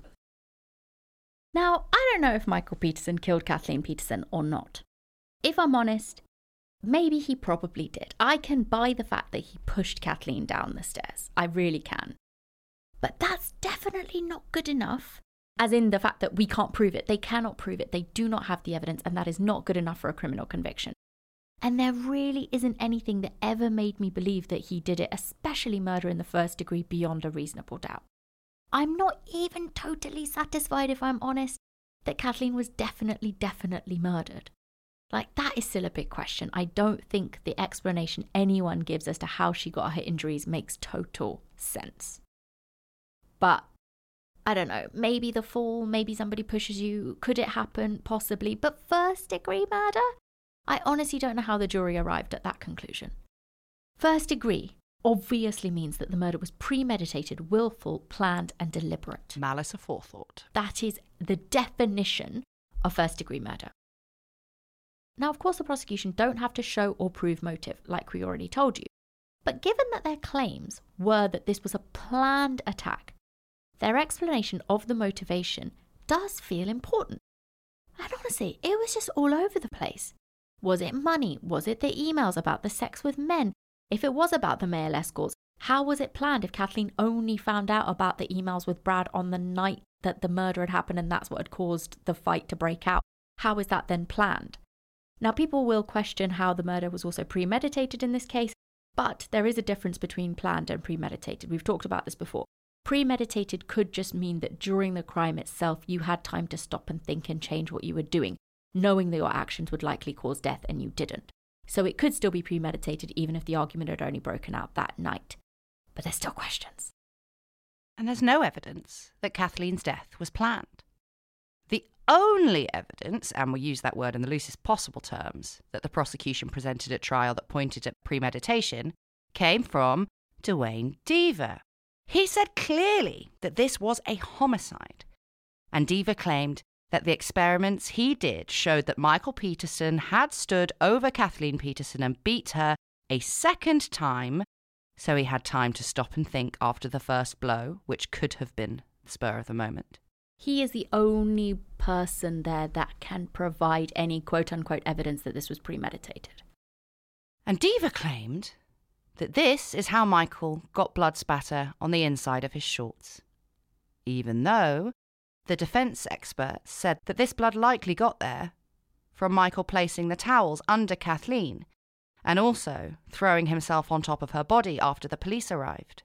Now, I don't know if Michael Peterson killed Kathleen Peterson or not. If I'm honest, maybe he probably did. I can buy the fact that he pushed Kathleen down the stairs. I really can. But that's definitely not good enough. As in the fact that we can't prove it. They cannot prove it. They do not have the evidence, and that is not good enough for a criminal conviction. And there really isn't anything that ever made me believe that he did it, especially murder in the first degree, beyond a reasonable doubt. I'm not even totally satisfied, if I'm honest, that Kathleen was definitely, definitely murdered. Like, that is still a big question. I don't think the explanation anyone gives as to how she got her injuries makes total sense. But I don't know, maybe the fall, maybe somebody pushes you. Could it happen? Possibly. But first degree murder? I honestly don't know how the jury arrived at that conclusion. First degree obviously means that the murder was premeditated, willful, planned, and deliberate. Malice aforethought. That is the definition of first degree murder. Now, of course, the prosecution don't have to show or prove motive, like we already told you. But given that their claims were that this was a planned attack, their explanation of the motivation does feel important. And honestly, it was just all over the place. Was it money? Was it the emails about the sex with men? If it was about the male escorts, how was it planned if Kathleen only found out about the emails with Brad on the night that the murder had happened and that's what had caused the fight to break out? How is that then planned? Now, people will question how the murder was also premeditated in this case, but there is a difference between planned and premeditated. We've talked about this before. Premeditated could just mean that during the crime itself, you had time to stop and think and change what you were doing, knowing that your actions would likely cause death and you didn't. So it could still be premeditated even if the argument had only broken out that night. But there's still questions. And there's no evidence that Kathleen's death was planned. The only evidence, and we use that word in the loosest possible terms, that the prosecution presented at trial that pointed at premeditation came from Duane Deaver. He said clearly that this was a homicide, and Deaver claimed that the experiments he did showed that Michael Peterson had stood over Kathleen Peterson and beat her a second time, so he had time to stop and think after the first blow, which could have been the spur of the moment. He is the only person there that can provide any quote-unquote evidence that this was premeditated. And Diva claimed that this is how Michael got blood spatter on the inside of his shorts, even though the defence expert said that this blood likely got there from Michael placing the towels under Kathleen and also throwing himself on top of her body after the police arrived.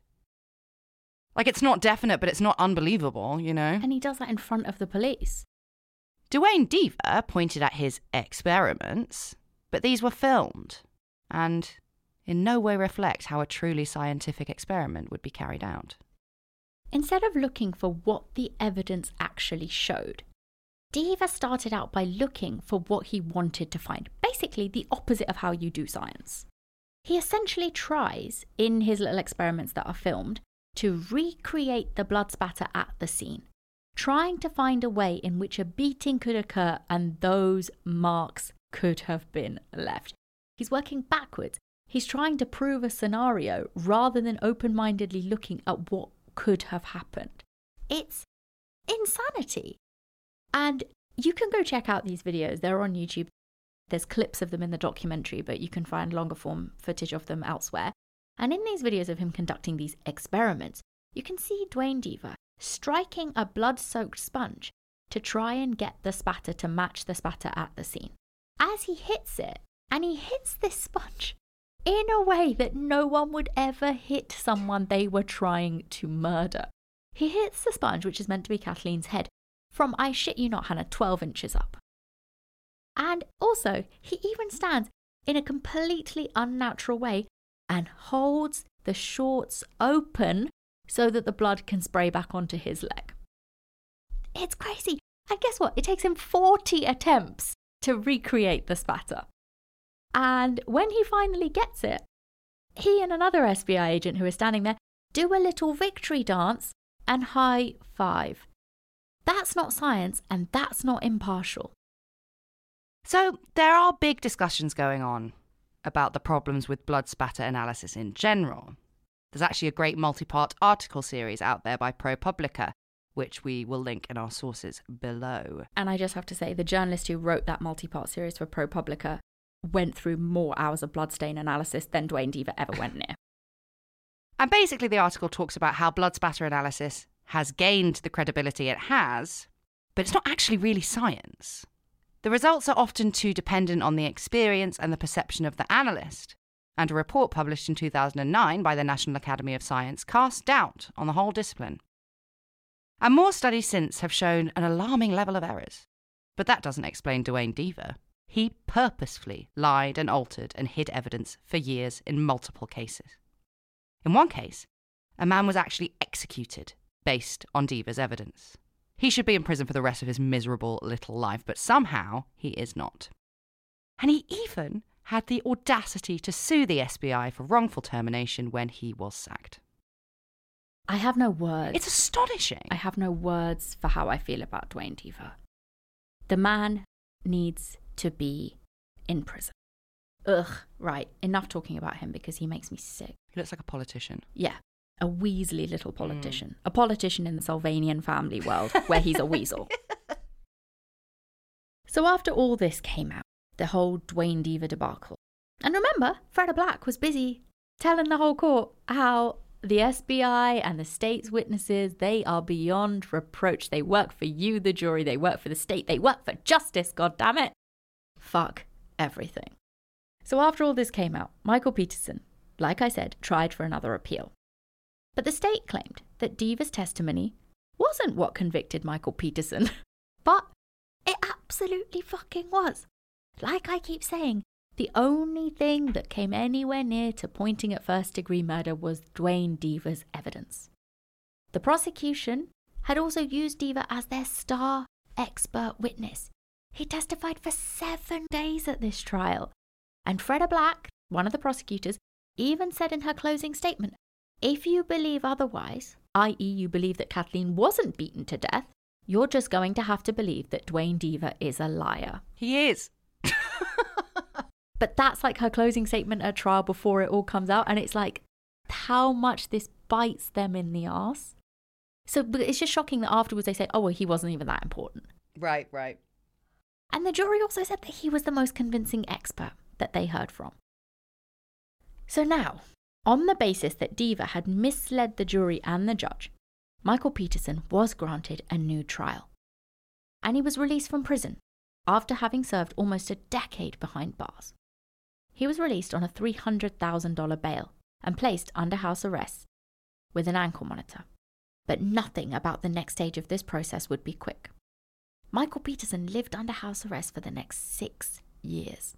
Like, it's not definite, but it's not unbelievable, you know? And he does that in front of the police. Duane Diva pointed at his experiments, but these were filmed and in no way reflect how a truly scientific experiment would be carried out. Instead of looking for what the evidence actually showed, Diva started out by looking for what he wanted to find. Basically, the opposite of how you do science. He essentially tries, in his little experiments that are filmed, to recreate the blood spatter at the scene, trying to find a way in which a beating could occur and those marks could have been left. He's working backwards. He's trying to prove a scenario rather than open-mindedly looking at what could have happened. It's insanity. And you can go check out these videos. They're on YouTube. There's clips of them in the documentary, but you can find longer form footage of them elsewhere. And in these videos of him conducting these experiments, you can see Duane Diva striking a blood-soaked sponge to try and get the spatter to match the spatter at the scene. As he hits it, and he hits this sponge in a way that no one would ever hit someone they were trying to murder. He hits the sponge, which is meant to be Kathleen's head, from, I shit you not, Hannah, twelve inches up. And also, he even stands in a completely unnatural way and holds the shorts open so that the blood can spray back onto his leg. It's crazy. And guess what? It takes him forty attempts to recreate the spatter. And when he finally gets it, he and another S B I agent who is standing there do a little victory dance and high five. That's not science, and that's not impartial. So there are big discussions going on about the problems with blood spatter analysis in general. There's actually a great multi-part article series out there by ProPublica, which we will link in our sources below. And I just have to say, the journalist who wrote that multi-part series for ProPublica went through more hours of bloodstain analysis than Duane Diva ever went near. And basically the article talks about how blood spatter analysis has gained the credibility it has, but it's not actually really science. The results are often too dependent on the experience and the perception of the analyst, and a report published in two thousand nine by the National Academy of Science cast doubt on the whole discipline. And more studies since have shown an alarming level of errors. But that doesn't explain Duane Diva. He purposefully lied and altered and hid evidence for years in multiple cases. In one case, a man was actually executed based on Diva's evidence. He should be in prison for the rest of his miserable little life, but somehow he is not. And he even had the audacity to sue the S B I for wrongful termination when he was sacked. I have no words. It's astonishing. I have no words for how I feel about Duane Diva. The man needs to be in prison. Ugh, right, enough talking about him because he makes me sick. He looks like a politician. Yeah. A weaselly little politician. Mm. A politician in the Sylvanian family world where he's a weasel. So after all this came out, the whole Duane Diva debacle. And remember, Freda Black was busy telling the whole court how the S B I and the state's witnesses, they are beyond reproach. They work for you, the jury. They work for the state. They work for justice, goddammit. Fuck everything. So after all this came out, Michael Peterson, like I said, tried for another appeal. But the state claimed that Diva's testimony wasn't what convicted Michael Peterson. But it absolutely fucking was. Like I keep saying, the only thing that came anywhere near to pointing at first-degree murder was Duane Diva's evidence. The prosecution had also used Diva as their star expert witness. He testified for seven days at this trial. And Freda Black, one of the prosecutors, even said in her closing statement, if you believe otherwise, that is you believe that Kathleen wasn't beaten to death, you're just going to have to believe that Duane Diva is a liar. He is. But that's like her closing statement at trial before it all comes out. And it's like how much this bites them in the arse. So but it's just shocking that afterwards they say, oh, well, he wasn't even that important. Right, right. And the jury also said that he was the most convincing expert that they heard from. So now, on the basis that Diva had misled the jury and the judge, Michael Peterson was granted a new trial. And he was released from prison after having served almost a decade behind bars. He was released on a three hundred thousand dollars bail and placed under house arrest with an ankle monitor. But nothing about the next stage of this process would be quick. Michael Peterson lived under house arrest for the next six years.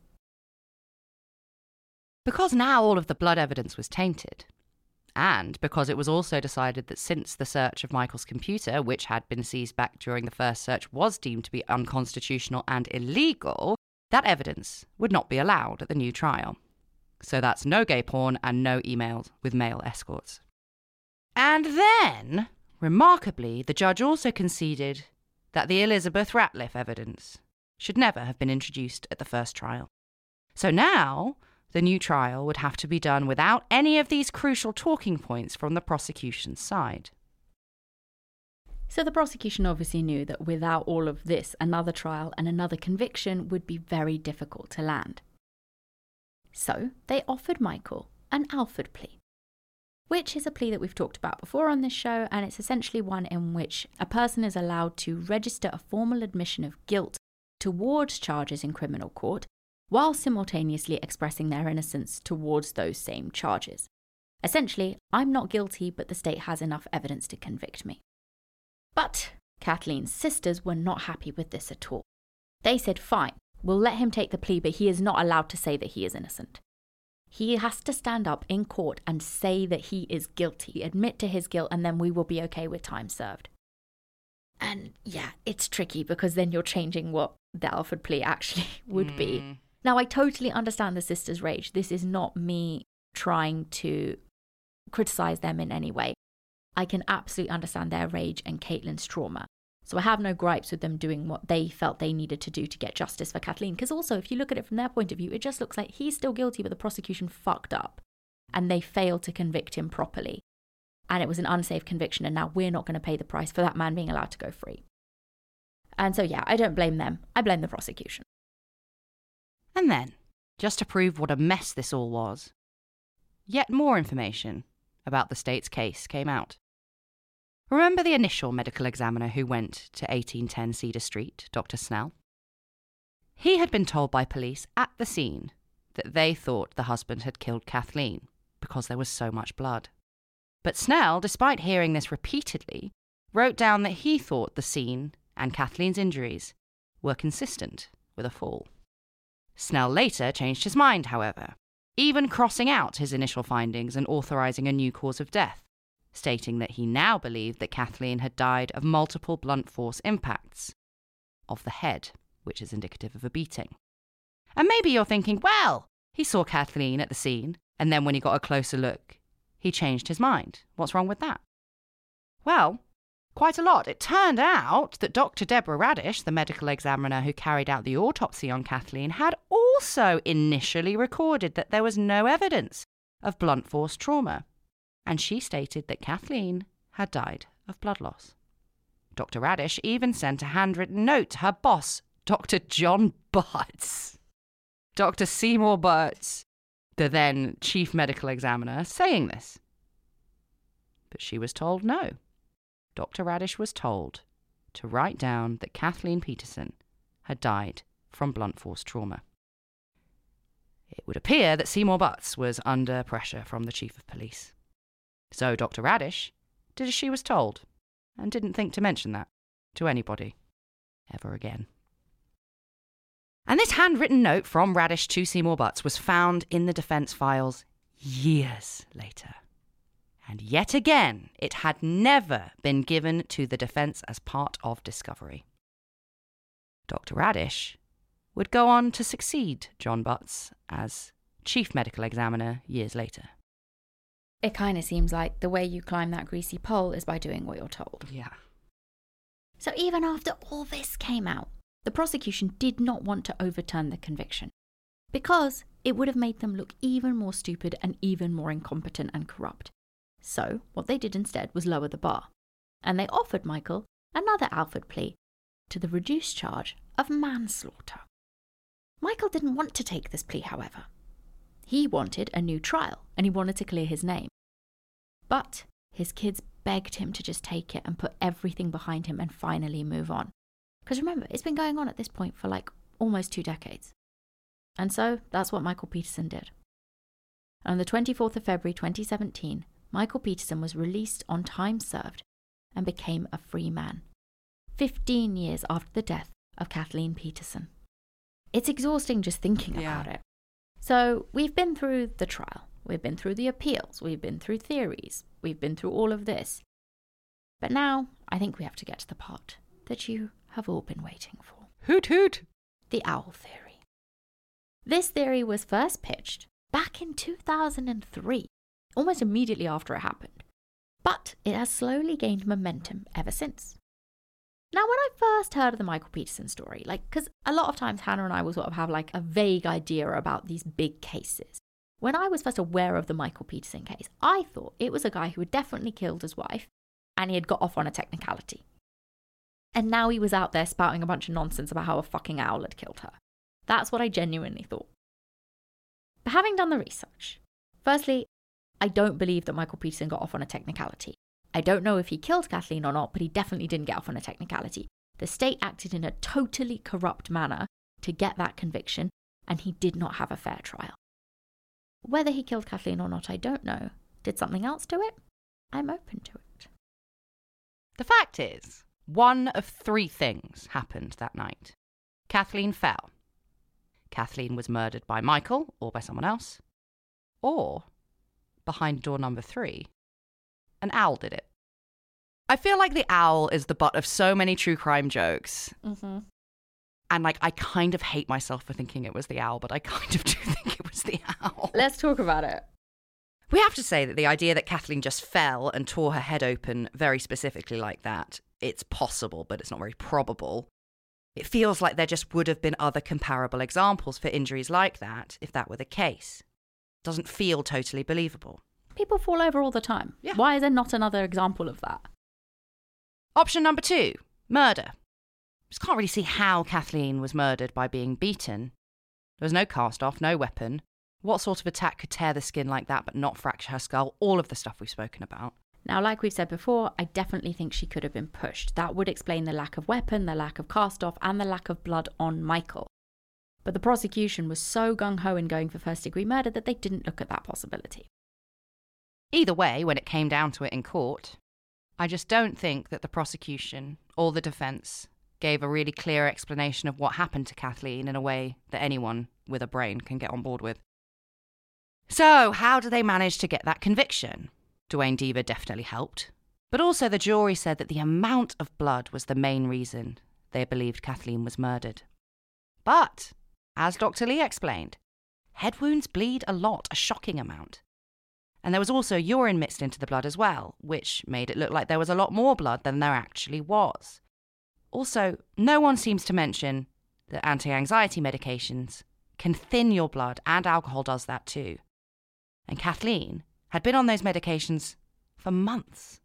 Because now all of the blood evidence was tainted, and because it was also decided that since the search of Michael's computer, which had been seized back during the first search, was deemed to be unconstitutional and illegal, that evidence would not be allowed at the new trial. So that's no gay porn and no emails with male escorts. And then, remarkably, the judge also conceded that the Elizabeth Ratliff evidence should never have been introduced at the first trial. So now, the new trial would have to be done without any of these crucial talking points from the prosecution's side. So the prosecution obviously knew that without all of this, another trial and another conviction would be very difficult to land. So they offered Michael an Alford plea, which is a plea that we've talked about before on this show, and it's essentially one in which a person is allowed to register a formal admission of guilt towards charges in criminal court, while simultaneously expressing their innocence towards those same charges. Essentially, I'm not guilty, but the state has enough evidence to convict me. But Kathleen's sisters were not happy with this at all. They said, fine, we'll let him take the plea, but he is not allowed to say that he is innocent. He has to stand up in court and say that he is guilty, admit to his guilt, and then we will be okay with time served. And yeah, it's tricky because then you're changing what the Alford plea actually would mm. be. Now, I totally understand the sisters' rage. This is not me trying to criticize them in any way. I can absolutely understand their rage and Caitlin's trauma. So I have no gripes with them doing what they felt they needed to do to get justice for Kathleen. Because also, if you look at it from their point of view, it just looks like he's still guilty, but the prosecution fucked up. And they failed to convict him properly. And it was an unsafe conviction, and now we're not going to pay the price for that man being allowed to go free. And so, yeah, I don't blame them. I blame the prosecution. And then, just to prove what a mess this all was, yet more information about the state's case came out. Remember the initial medical examiner who went to eighteen ten Cedar Street, Doctor Snell? He had been told by police at the scene that they thought the husband had killed Kathleen because there was so much blood. But Snell, despite hearing this repeatedly, wrote down that he thought the scene and Kathleen's injuries were consistent with a fall. Snell later changed his mind, however, even crossing out his initial findings and authorising a new cause of death, stating that he now believed that Kathleen had died of multiple blunt force impacts of the head, which is indicative of a beating. And maybe you're thinking, well, he saw Kathleen at the scene, and then when he got a closer look, he changed his mind. What's wrong with that? Well, quite a lot. It turned out that Doctor Deborah Radish, the medical examiner who carried out the autopsy on Kathleen, had also initially recorded that there was no evidence of blunt force trauma. And she stated that Kathleen had died of blood loss. Doctor Radish even sent a handwritten note to her boss, Doctor John Butts. Doctor Seymour Butts, the then chief medical examiner, saying this. But she was told no. Doctor Radish was told to write down that Kathleen Peterson had died from blunt force trauma. It would appear that Seymour Butts was under pressure from the chief of police. So Doctor Radish did as she was told and didn't think to mention that to anybody ever again. And this handwritten note from Radish to Seymour Butts was found in the defence files years later. And yet again, it had never been given to the defence as part of discovery. Doctor Radish would go on to succeed John Butts as chief medical examiner years later. It kind of seems like the way you climb that greasy pole is by doing what you're told. Yeah. So even after all this came out, the prosecution did not want to overturn the conviction because it would have made them look even more stupid and even more incompetent and corrupt. So what they did instead was lower the bar. and they offered Michael another Alford plea to the reduced charge of manslaughter. Michael didn't want to take this plea, however. He wanted a new trial, and he wanted to clear his name. But his kids begged him to just take it and put everything behind him and finally move on. Because remember, it's been going on at this point for like almost two decades. And so that's what Michael Peterson did. On the twenty-fourth of February twenty seventeen, Michael Peterson was released on time served and became a free man, fifteen years after the death of Kathleen Peterson. It's exhausting just thinking Yeah. about it. So we've been through the trial, we've been through the appeals, we've been through theories, we've been through all of this. But now I think we have to get to the part that you have all been waiting for. Hoot hoot! The owl theory. This theory was first pitched back in two thousand three, almost immediately after it happened. But it has slowly gained momentum ever since. Now, when I first heard of the Michael Peterson story, like, because a lot of times Hannah and I will sort of have like a vague idea about these big cases. When I was first aware of the Michael Peterson case, I thought it was a guy who had definitely killed his wife and he had got off on a technicality. And now he was out there spouting a bunch of nonsense about how a fucking owl had killed her. That's what I genuinely thought. But having done the research, firstly, I don't believe that Michael Peterson got off on a technicality. I don't know if he killed Kathleen or not, but he definitely didn't get off on a technicality. The state acted in a totally corrupt manner to get that conviction, and he did not have a fair trial. Whether he killed Kathleen or not, I don't know. Did something else do it? I'm open to it. The fact is, one of three things happened that night. Kathleen fell. Kathleen was murdered by Michael or by someone else. Or, behind door number three, an owl did it. I feel like the owl is the butt of so many true crime jokes. Mm-hmm. And like, I kind of hate myself for thinking it was the owl, but I kind of do think it was the owl. Let's talk about it. We have to say that the idea that Kathleen just fell and tore her head open very specifically like that, it's possible, but it's not very probable. It feels like there just would have been other comparable examples for injuries like that if that were the case. Doesn't feel totally believable. People fall over all the time. Yeah. Why is there not another example of that? Option number two, murder. Just can't really see how Kathleen was murdered by being beaten. There was no cast-off, no weapon. What sort of attack could tear the skin like that but not fracture her skull? All of the stuff we've spoken about. Now, like we've said before, I definitely think she could have been pushed. That would explain the lack of weapon, the lack of cast-off, and the lack of blood on Michael. But the prosecution was so gung-ho in going for first-degree murder that they didn't look at that possibility. Either way, when it came down to it in court, I just don't think that the prosecution or the defence gave a really clear explanation of what happened to Kathleen in a way that anyone with a brain can get on board with. So, how do they manage to get that conviction? Duane Deaver definitely helped. But also the jury said that the amount of blood was the main reason they believed Kathleen was murdered. But, as Doctor Lee explained, head wounds bleed a lot, a shocking amount. And there was also urine mixed into the blood as well, which made it look like there was a lot more blood than there actually was. Also, no one seems to mention that anti-anxiety medications can thin your blood, and alcohol does that too. And Kathleen had been on those medications for months.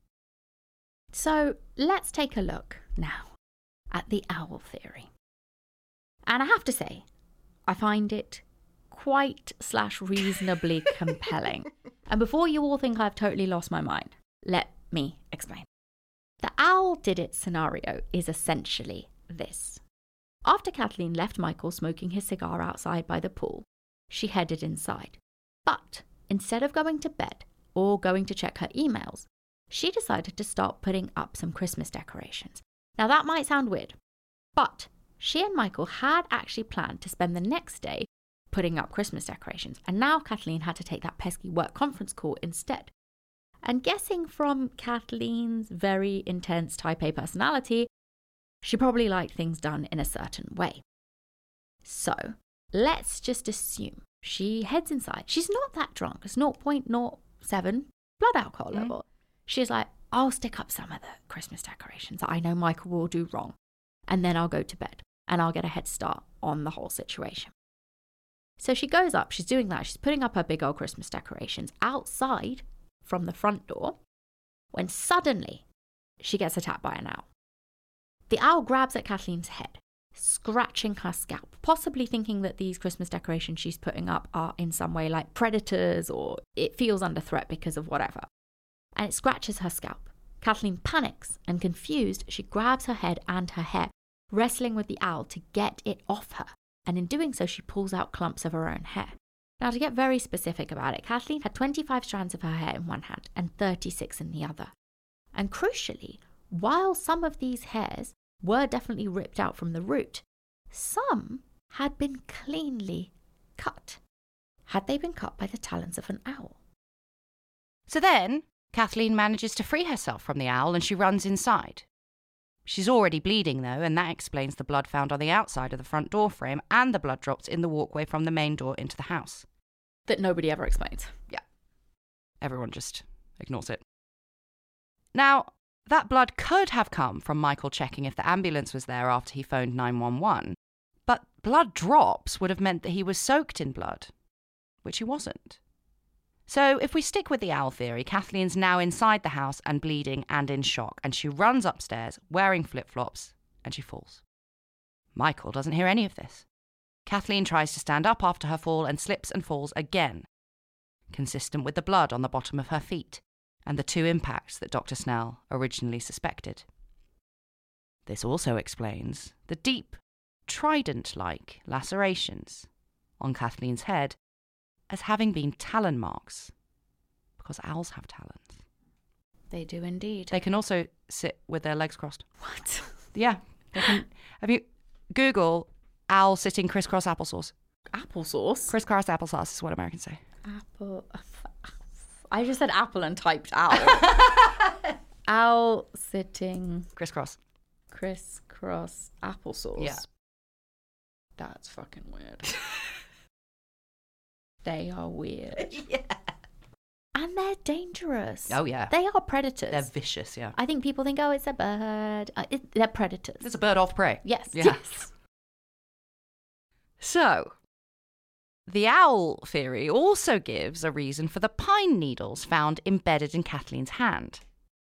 So let's take a look now at the owl theory. And I have to say, I find it quite slash reasonably compelling. And before you all think I've totally lost my mind, let me explain. The owl did it scenario is essentially this. After Kathleen left Michael smoking his cigar outside by the pool, she headed inside. But instead of going to bed or going to check her emails, she decided to start putting up some Christmas decorations. Now that might sound weird, but she and Michael had actually planned to spend the next day putting up Christmas decorations, and now Kathleen had to take that pesky work conference call instead. And guessing from Kathleen's very intense type A personality, she probably liked things done in a certain way. So let's just assume she heads inside. She's not that drunk. It's zero point zero seven blood alcohol Mm. level. She's like, I'll stick up some of the Christmas decorations that I know Michael will do wrong. And then I'll go to bed and I'll get a head start on the whole situation. So she goes up, she's doing that. She's putting up her big old Christmas decorations outside from the front door when suddenly she gets attacked by an owl. The owl grabs at Kathleen's head, scratching her scalp, possibly thinking that these Christmas decorations she's putting up are in some way like predators or it feels under threat because of whatever. And it scratches her scalp. Kathleen panics and, confused, she grabs her head and her hair, wrestling with the owl to get it off her. And in doing so, she pulls out clumps of her own hair. Now, to get very specific about it, Kathleen had twenty-five strands of her hair in one hand and thirty-six in the other. And crucially, while some of these hairs were definitely ripped out from the root, some had been cleanly cut. Had they been cut by the talons of an owl? So then, Kathleen manages to free herself from the owl and she runs inside. She's already bleeding, though, and that explains the blood found on the outside of the front door frame and the blood drops in the walkway from the main door into the house. That nobody ever explains. Yeah. Everyone just ignores it. Now, that blood could have come from Michael checking if the ambulance was there after he phoned nine one one, but blood drops would have meant that he was soaked in blood, which he wasn't. So if we stick with the owl theory, Kathleen's now inside the house and bleeding and in shock, and she runs upstairs wearing flip-flops and she falls. Michael doesn't hear any of this. Kathleen tries to stand up after her fall and slips and falls again, consistent with the blood on the bottom of her feet and the two impacts that Doctor Snell originally suspected. This also explains the deep, trident-like lacerations on Kathleen's head as having been talon marks, because owls have talons. They do indeed. They can also sit with their legs crossed. What? Yeah. They can, have you Google owl sitting crisscross applesauce? Applesauce? Crisscross applesauce is what Americans say. Apple. I just said apple and typed owl. Owl sitting crisscross. Crisscross applesauce. Yeah. That's fucking weird. They are weird. Yeah. And they're dangerous. Oh, yeah. They are predators. They're vicious, yeah. I think people think, oh, it's a bird. Uh, it, they're predators. It's a bird of prey. Yes, Yeah. yes. So, the owl theory also gives a reason for the pine needles found embedded in Kathleen's hand.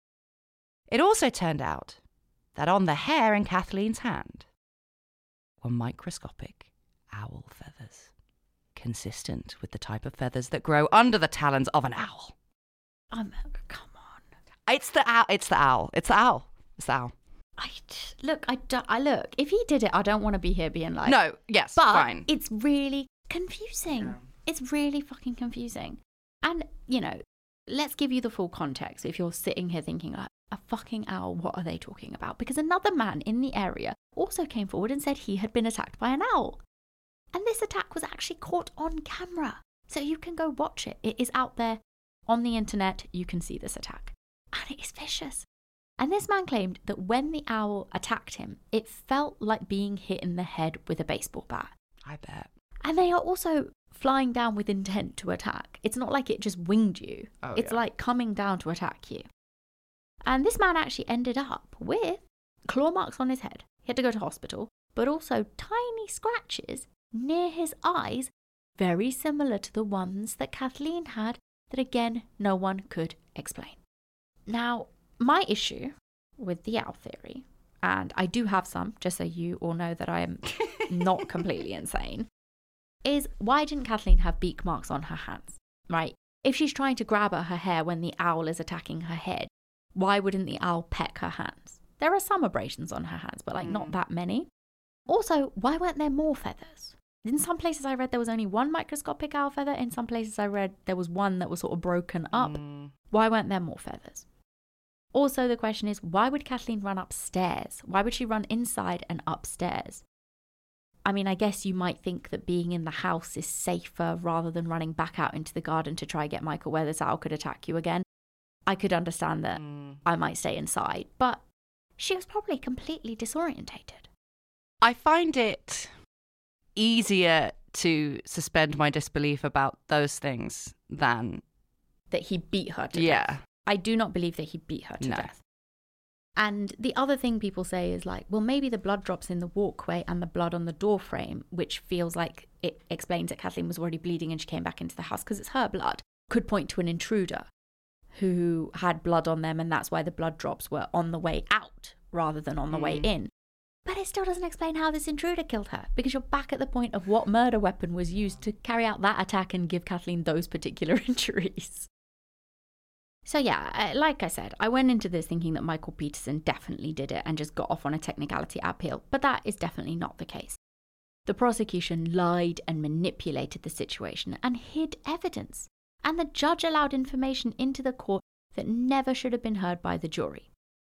It also turned out that on the hair in Kathleen's hand were microscopic owl feathers, consistent with the type of feathers that grow under the talons of an owl. Um, come on. It's the owl. It's the owl. It's the owl. It's the owl. I look. I, do, I look. If he did it, I don't want to be here being like. No. Yes. But fine. It's really confusing. Yeah. It's really fucking confusing. And you know, let's give you the full context. If you're sitting here thinking like, a fucking owl, what are they talking about? Because another man in the area also came forward and said he had been attacked by an owl. And this attack was actually caught on camera. So you can go watch it. It is out there on the internet. You can see this attack. And it is vicious. And this man claimed that when the owl attacked him, it felt like being hit in the head with a baseball bat. I bet. And they are also flying down with intent to attack. It's not like it just winged you. Oh, it's yeah. like coming down to attack you. And this man actually ended up with claw marks on his head. He had to go to hospital, but also tiny scratches near his eyes, very similar to the ones that Kathleen had, that again, no one could explain. Now, my issue with the owl theory, and I do have some, just so you all know that I am not completely insane, is why didn't Kathleen have beak marks on her hands, right? If she's trying to grab at her hair when the owl is attacking her head, why wouldn't the owl peck her hands? There are some abrasions on her hands, but like mm. not that many. Also, why weren't there more feathers? In some places I read there was only one microscopic owl feather. In some places I read there was one that was sort of broken up. Mm. Why weren't there more feathers? Also, the question is, why would Kathleen run upstairs? Why would she run inside and upstairs? I mean, I guess you might think that being in the house is safer rather than running back out into the garden to try get Michael where this owl could attack you again. I could understand that mm. I might stay inside, but she was probably completely disorientated. I find it easier to suspend my disbelief about those things than that he beat her to yeah. death. I do not believe that he beat her to no. death. And the other thing people say is like, well, maybe the blood drops in the walkway and the blood on the door frame, which feels like it explains that Kathleen was already bleeding and she came back into the house because it's her blood, could point to an intruder. who had blood on them, and that's why the blood drops were on the way out rather than on the mm. way in. But it still doesn't explain how this intruder killed her, because you're back at the point of what murder weapon was used to carry out that attack and give Kathleen those particular injuries. So yeah, like I said, I went into this thinking that Michael Peterson definitely did it and just got off on a technicality appeal, but that is definitely not the case. The prosecution lied and manipulated the situation and hid evidence, and the judge allowed information into the court that never should have been heard by the jury.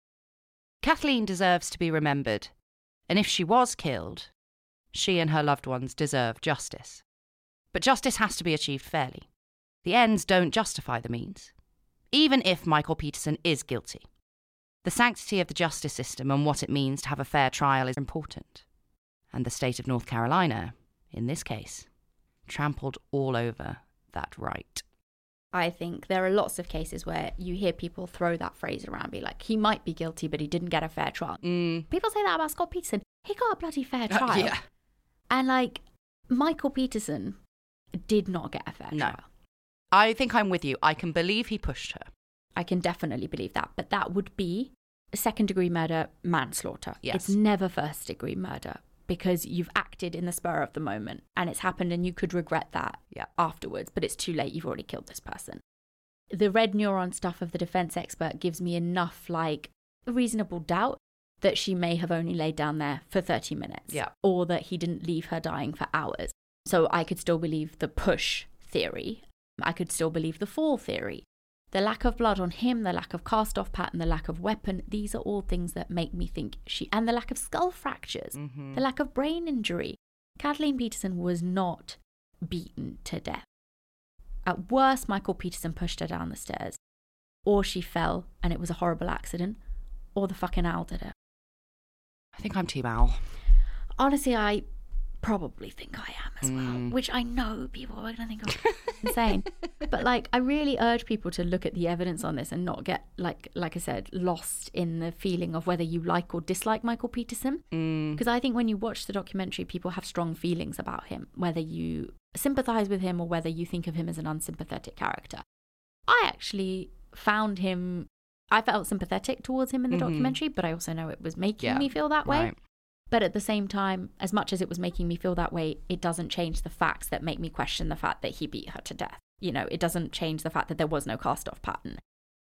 Kathleen deserves to be remembered, and if she was killed, she and her loved ones deserve justice. But justice has to be achieved fairly. The ends don't justify the means, even if Michael Peterson is guilty. The sanctity of the justice system and what it means to have a fair trial is important. And the state of North Carolina, in this case, trampled all over that right. I think there are lots of cases where you hear people throw that phrase around, be like, he might be guilty, but he didn't get a fair trial. Mm. People say that about Scott Peterson. He got a bloody fair trial. Uh, yeah. And like, Michael Peterson did not get a fair no. trial. I think I'm with you. I can believe he pushed her. I can definitely believe that. But that would be second degree murder, manslaughter. Yes. It's never first degree murder, because you've acted in the spur of the moment and it's happened and you could regret that yeah. afterwards, but it's too late. You've already killed this person. The red neuron stuff of the defense expert gives me enough like reasonable doubt that she may have only laid down there for thirty minutes yeah. or that he didn't leave her dying for hours. So I could still believe the push theory. I could still believe the fall theory. The lack of blood on him, the lack of cast-off pattern, the lack of weapon, these are all things that make me think she... And the lack of skull fractures, mm-hmm. the lack of brain injury. Kathleen Peterson was not beaten to death. At worst, Michael Peterson pushed her down the stairs. Or she fell and it was a horrible accident. Or the fucking owl did it. I think I'm Team Owl. Honestly, I probably think I am as well. Mm. Which I know people are going to think I'm insane. But like, I really urge people to look at the evidence on this and not get, like like I said, lost in the feeling of whether you like or dislike Michael Peterson. Because mm. I think when you watch the documentary, people have strong feelings about him, whether you sympathise with him or whether you think of him as an unsympathetic character. I actually found him, I felt sympathetic towards him in the mm-hmm. documentary, but I also know it was making yeah, me feel that way. Right. But at the same time, as much as it was making me feel that way, it doesn't change the facts that make me question the fact that he beat her to death. You know, it doesn't change the fact that there was no cast-off pattern.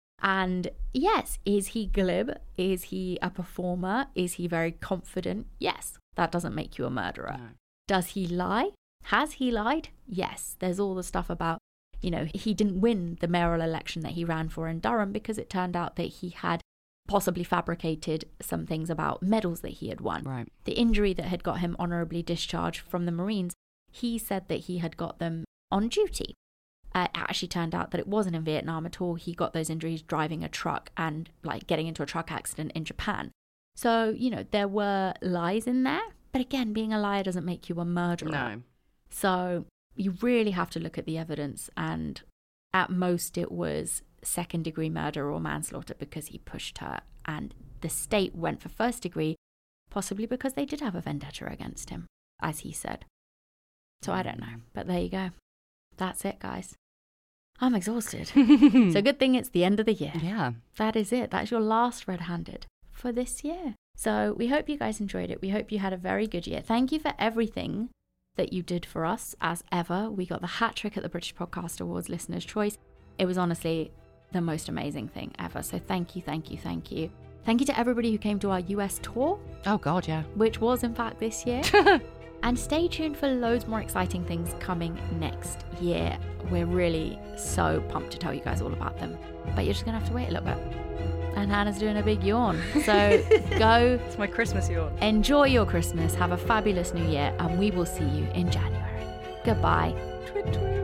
And yes, is he glib? Is he a performer? Is he very confident? Yes, that doesn't make you a murderer. No. Does he lie? Has he lied? Yes, there's all the stuff about, you know, he didn't win the mayoral election that he ran for in Durham because it turned out that he had possibly fabricated some things about medals that he had won. Right. The injury that had got him honorably discharged from the Marines, he said that he had got them on duty. Uh, it actually turned out that it wasn't in Vietnam at all. He got those injuries driving a truck and like getting into a truck accident in Japan. So, you know, there were lies in there. But again, being a liar doesn't make you a murderer. No. So you really have to look at the evidence. And at most it was second degree murder or manslaughter because he pushed her, and the state went for first degree, possibly because they did have a vendetta against him, as he said. So I don't know, but there you go. That's it, guys. I'm exhausted. So good thing it's the end of the year. Yeah. That is it. That's your last red-handed for this year. So we hope you guys enjoyed it. We hope you had a very good year. Thank you for everything that you did for us, as ever. We got the hat trick at the British Podcast Awards Listener's Choice. It was honestly the most amazing thing ever. So thank you, thank you, thank you. Thank you to everybody who came to our U S tour. Oh, God, yeah. Which was, in fact, this year. And stay tuned for loads more exciting things coming next year. We're really so pumped to tell you guys all about them. But you're just going to have to wait a little bit. And Hannah's doing a big yawn. So go. It's my Christmas yawn. Enjoy your Christmas. Have a fabulous new year. And we will see you in January. Goodbye. Tweet, tweet.